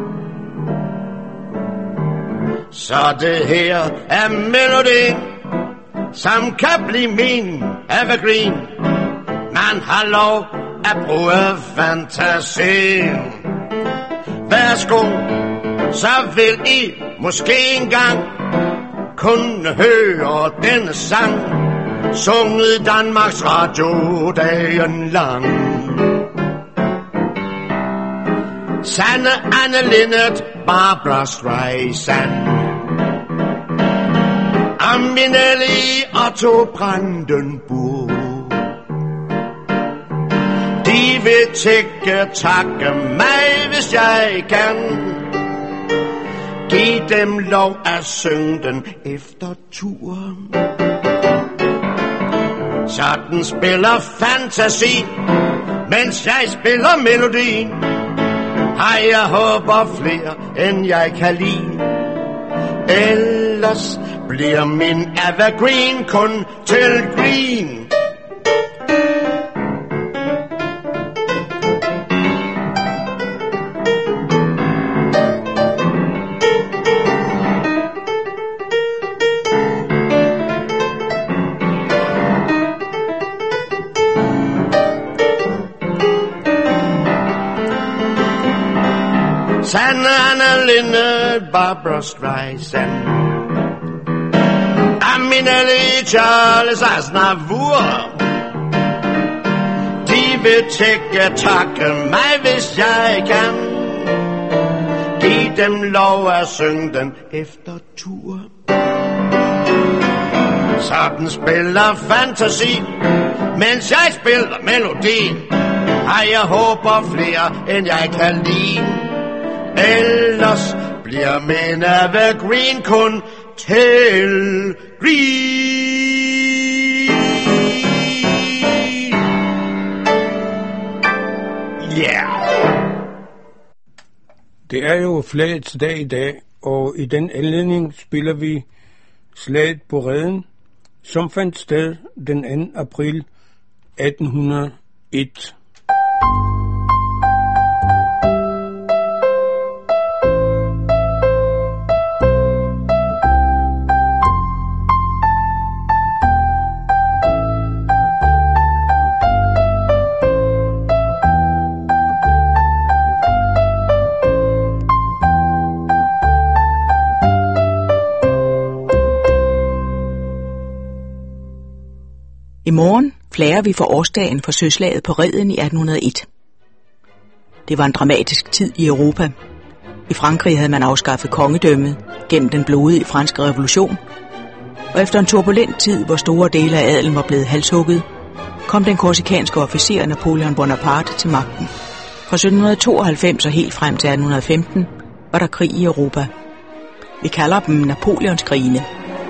Så det her er melodien, som kan blive min evergreen. Man har lov at bruge fantasien. Værsgo, så vil I måske engang kunne høre denne sang, sunget i Danmarks Radio dagen lang. Sanne, Anne Linnet, Barbra Streisand, Aminelli, Otto Brandenburg. De vil tække takke mig, hvis jeg kan giv dem lov at synge den efter turen. Sådan spiller fantasi, mens jeg spiller melodien. Har jeg håber flere, end jeg kan lide. Ellers bliver min evergreen kun til green. Sanne, Anne Linnet, Barbra Streisand, Aminelli, Charles Aznavour. De vil tække takke mig, hvis jeg kan giv dem lov at synge den efter tur. Sådan spiller fantasi, mens jeg spiller melodien. Har jeg håber flere, end jeg kan lide. Ellers bliver min evergreen kun til green. Yeah. Det er jo flagets dag i dag, og i den anledning spiller vi Slaget på Reden, som fandt sted den anden april atten hundrede og et. I morgen flager vi for årsdagen for søslaget på Reden i atten hundrede og et. Det var en dramatisk tid i Europa. I Frankrig havde man afskaffet kongedømmet gennem den blodige franske revolution, og efter en turbulent tid, hvor store dele af adelen var blevet halshugget, kom den korsikanske officer Napoleon Bonaparte til magten. Fra sytten tooghalvfems og helt frem til atten femten var der krig i Europa. Vi kalder dem Napoleonskrigene.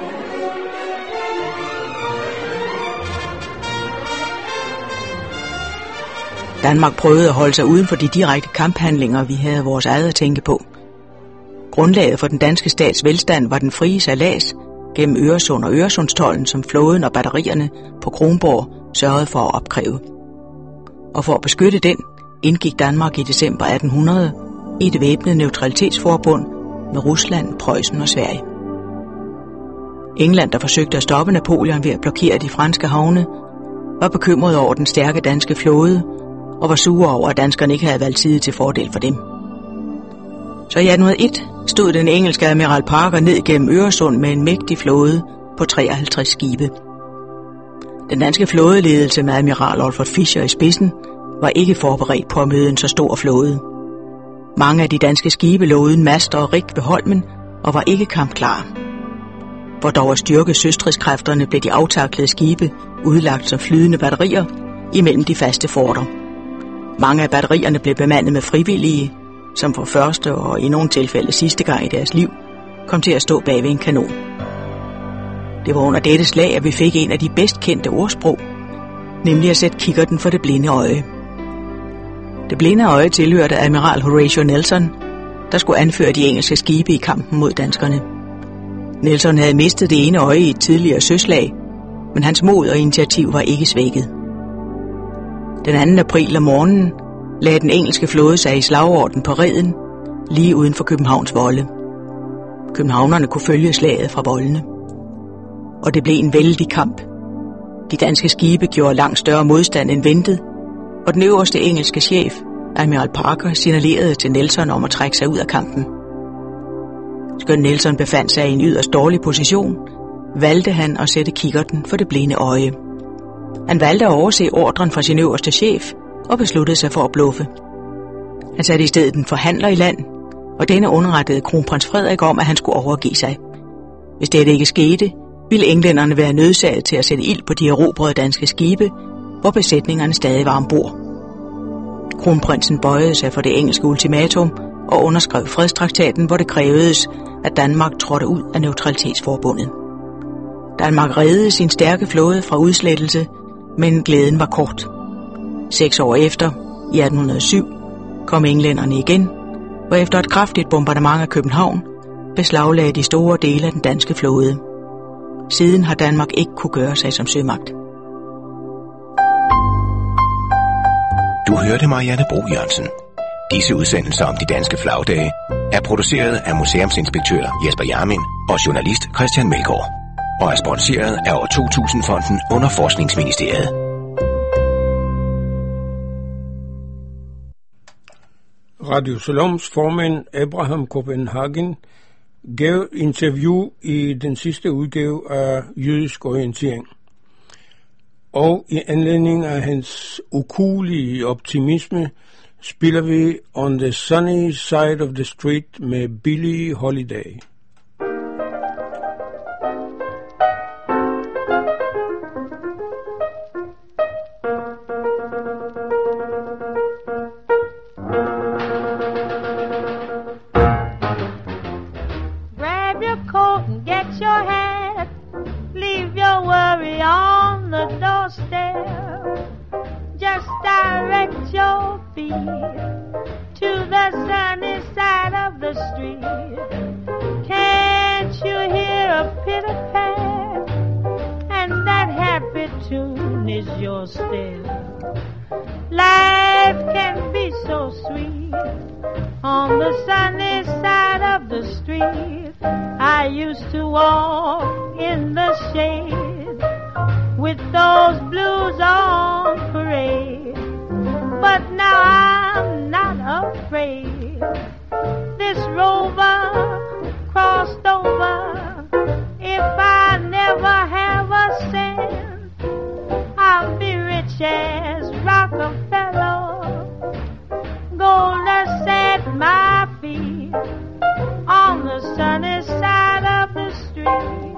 Danmark prøvede at holde sig uden for de direkte kamphandlinger, vi havde vores eget at tænke på. Grundlaget for den danske stats velstand var den frie sejlads gennem Øresund og Øresundstolden, som flåden og batterierne på Kronborg sørgede for at opkræve. Og for at beskytte den, indgik Danmark i december atten hundrede i et væbnet neutralitetsforbund med Rusland, Preussen og Sverige. England, der forsøgte at stoppe Napoleon ved at blokere de franske havne, var bekymret over den stærke danske flåde og var sure over, at danskerne ikke havde valgt side til fordel for dem. Så i atten hundrede og en stod den engelske admiral Parker ned gennem Øresund med en mægtig flåde på treoghalvtreds skibe. Den danske flådeledelse med admiral Olfert Fischer i spidsen var ikke forberedt på at møde en så stor flåde. Mange af de danske skibe lå uden master og rig ved Holmen og var ikke kampklare. For dog at styrke søstridskræfterne blev de aftaklede skibe udlagt som flydende batterier imellem de faste forter. Mange af batterierne blev bemandet med frivillige, som for første og i nogle tilfælde sidste gang i deres liv kom til at stå bag ved en kanon. Det var under dette slag, at vi fik en af de bedst kendte ordsprog, nemlig at sætte kikkerten for det blinde øje. Det blinde øje tilhørte admiral Horatio Nelson, der skulle anføre de engelske skibe i kampen mod danskerne. Nelson havde mistet det ene øje i et tidligere søslag, men hans mod og initiativ var ikke svækket. Den anden april om morgenen lagde den engelske flåde sig i slagorden på Reden, lige uden for Københavns volde. Københavnerne kunne følge slaget fra voldene. Og det blev en vældig kamp. De danske skibe gjorde langt større modstand end ventet, og den øverste engelske chef, admiral Parker, signalerede til Nelson om at trække sig ud af kampen. Skønt Nelson befandt sig i en yderst dårlig position, valgte han at sætte kikkerten for det blinde øje. Han valgte at overse ordren fra sin øverste chef og besluttede sig for at bluffe. Han satte i stedet en forhandler i land, og denne underrettede kronprins Frederik om, at han skulle overgive sig. Hvis dette ikke skete, ville englænderne være nødsaget til at sætte ild på de erobrede danske skibe, hvor besætningerne stadig var ombord. Kronprinsen bøjede sig for det engelske ultimatum og underskrev fredstraktaten, hvor det krævedes, at Danmark trådte ud af neutralitetsforbundet. Danmark reddede sin stærke flåde fra udslettelse, men glæden var kort. Seks år efter, i atten hundrede og syv, kom englænderne igen, og efter et kraftigt bombardement af København, beslaglagde de store dele af den danske flåde. Siden har Danmark ikke kunne gøre sig som sømagt. Du hørte Marianne Bro Jørgensen. Disse udsendelser om de danske flagdage er produceret af museumsinspektør Jesper Jarmin og journalist Christian Melgaard og er sponsoreret af år to tusind-fonden under Forskningsministeriet. Radio Saloms formand Abraham Copenhagen gav interview i den sidste udgave af Jødisk Orientering. Og i anledning af hans ukuelige optimisme spiller vi On the Sunny Side of the Street med Billie Holiday. Grab your coat and get your hat. Leave your worry on the doorstep. Just direct your feet to the sunny side of the street. Can't you hear a pitter-pat? And that happy tune is your step. Life can be so sweet on the sunny side of the street. I used to walk in the shade with those blues on parade, but now I'm not afraid. This rover crossed over. If I never have a cent, I'll be rich as Rockefeller. Gold dust at my feet on the sunny side of the street.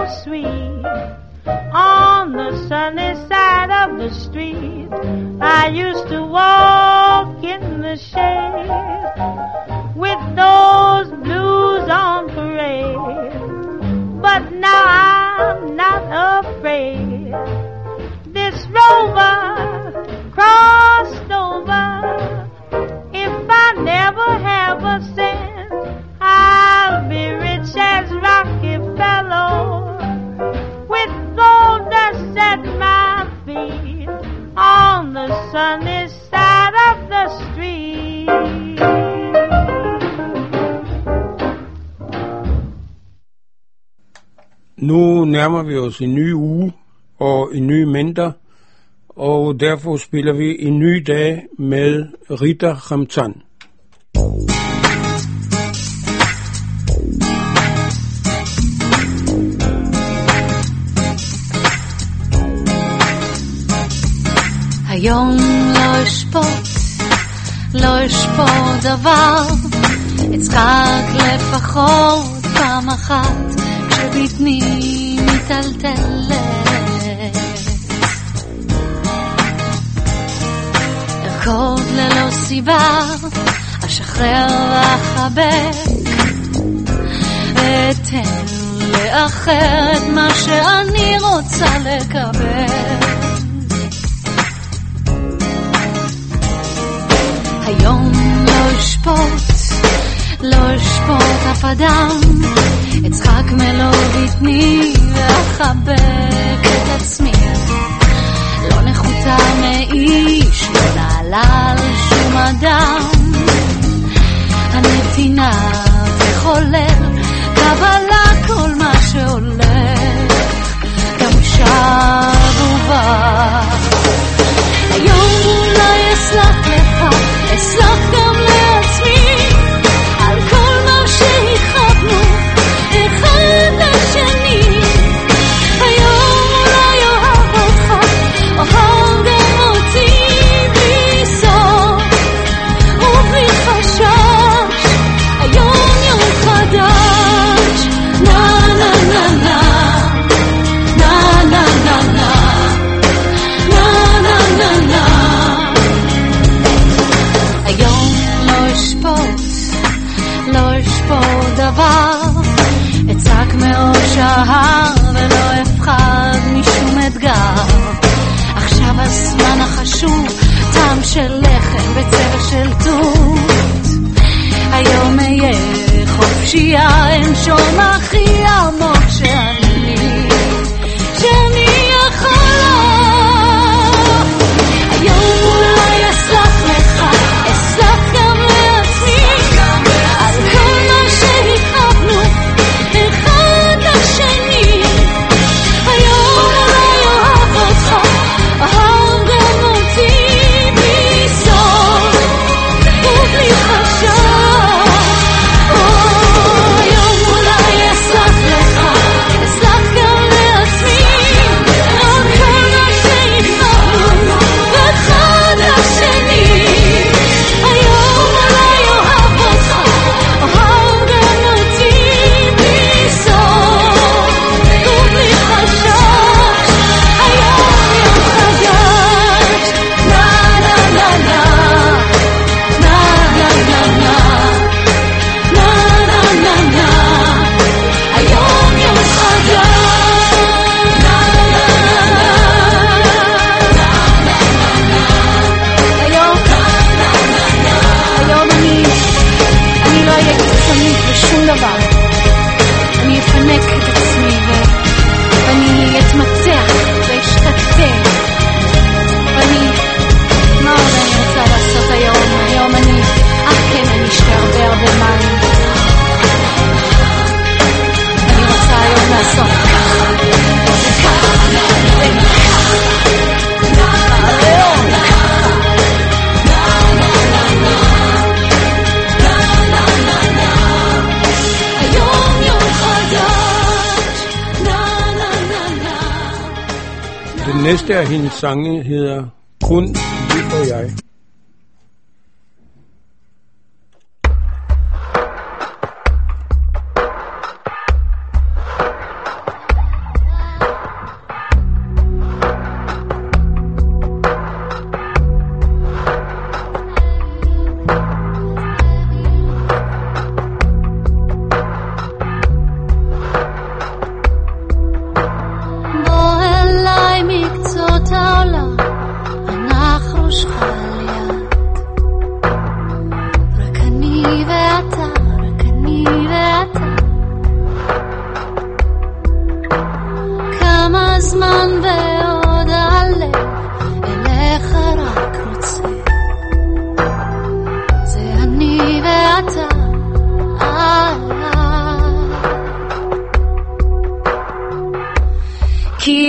sweet on the sunny side of the street. I used to walk in the shade with those blues on parade, but now I'm not afraid. This rover crossed over. If I never have a cent, I'll be rich as Rockefeller, with gold dust at my feet on the sunny side of the street. Nu nærmer vi os en ny uge og en ny vinter, og derfor spiller vi en ny dag med Rita Ramzan. היום לא אשפוט, לא אשפוט דבר, אצחק לפחות פעם אחת כשבטני מטלטלת. ארקוד ללא סיבה, אשחרר ואחבק, אתן לאחר את מה שאני רוצה לקבל. היום לא אשפוט, לא אשפוט אף אדם, אצחק מלוא בטני ואחבק את עצמי. לא נחותה מאיש, לא נעלה על שום אדם, הנתינה וחולל, קבלה כל מה שהולך, גם שב ובא. היום אולי אסלח לך, אסלח גם לעצמי, על כל מה שהכחדנו אחד לשני. היום אולי אוהב אותך, אוהב גם אותי, בלי סוף ובלי חשש. היום יום חדש, נה נה נה נה, נה נה נה נה, נה נה נה נה. היום לא אשפוט, לא אשפוט דבר, אצעק מאוש ההר ולא אפחד משום אתגר. עכשיו הזמן החשוב, טעם של לחם וצבע של תות. היום אהיה חופשייה, אנשום הכי עמוק שאני, שאני יכולה. היום אולי אסלח לך, אסלח גם לעצמי, על כל מה שהכחדנו אחד לשני. היום אולי אוהב אותך, אוהב גם אותי, בלי סוף ובלי חשש. היום אולי אסלח לך, אסלח גם לעצמי, על כל מה שהכחדנו אחד לשני. היום אולי אוהב אותך, אוהב גם אותי, בלי סוף ובלי חשש. היום יום חדש, נה נה נה נה, נה נה נה נה, נה נה נה נה. היום יום חדש, נה נה נה נה, היום, היום אני, אני לא אהיה קיצונית בשום דבר. אני אפנק את עצמי ו- ואני אתמתח ואשתתף. ואני, מה עוד אני רוצה לעשות היום? היום אני, אך כן, אני אשתה הרבה הרבה מים. אני רוצה היום לעשות ככה וככה וככה. היום היום יום חדש, נה נה נה נה. Den næste af hendes sange hedder Kun du og jeg.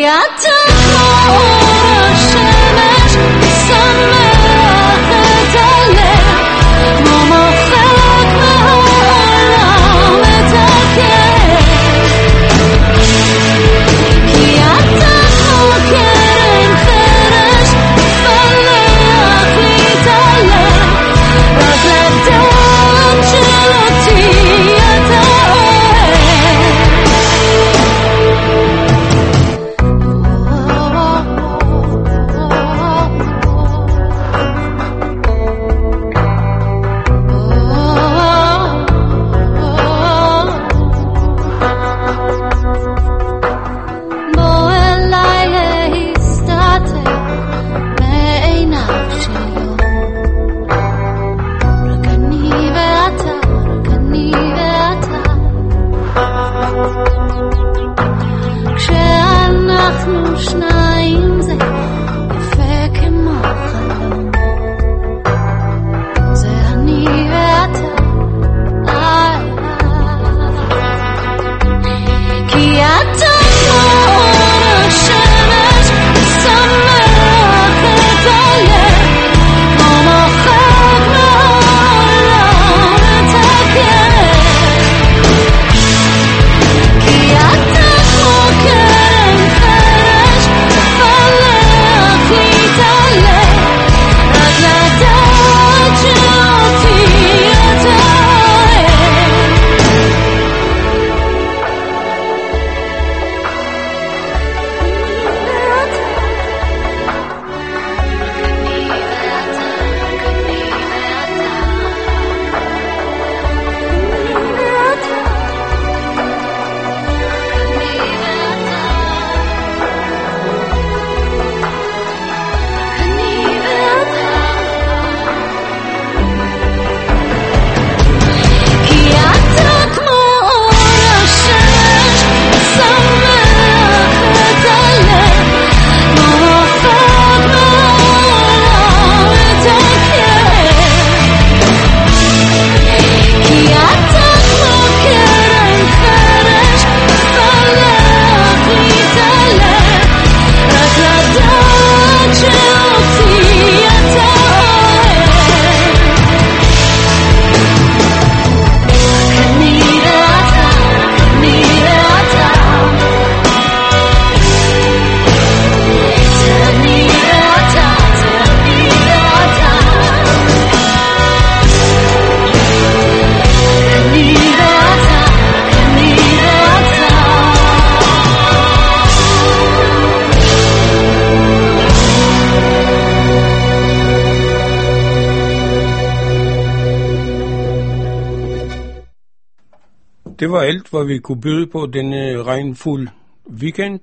Det var alt, hvad vi kunne byde på denne regnfuld weekend.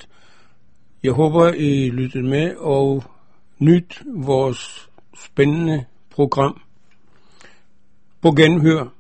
Jeg håber, I lyttede med og nyt vores spændende program. På genhør.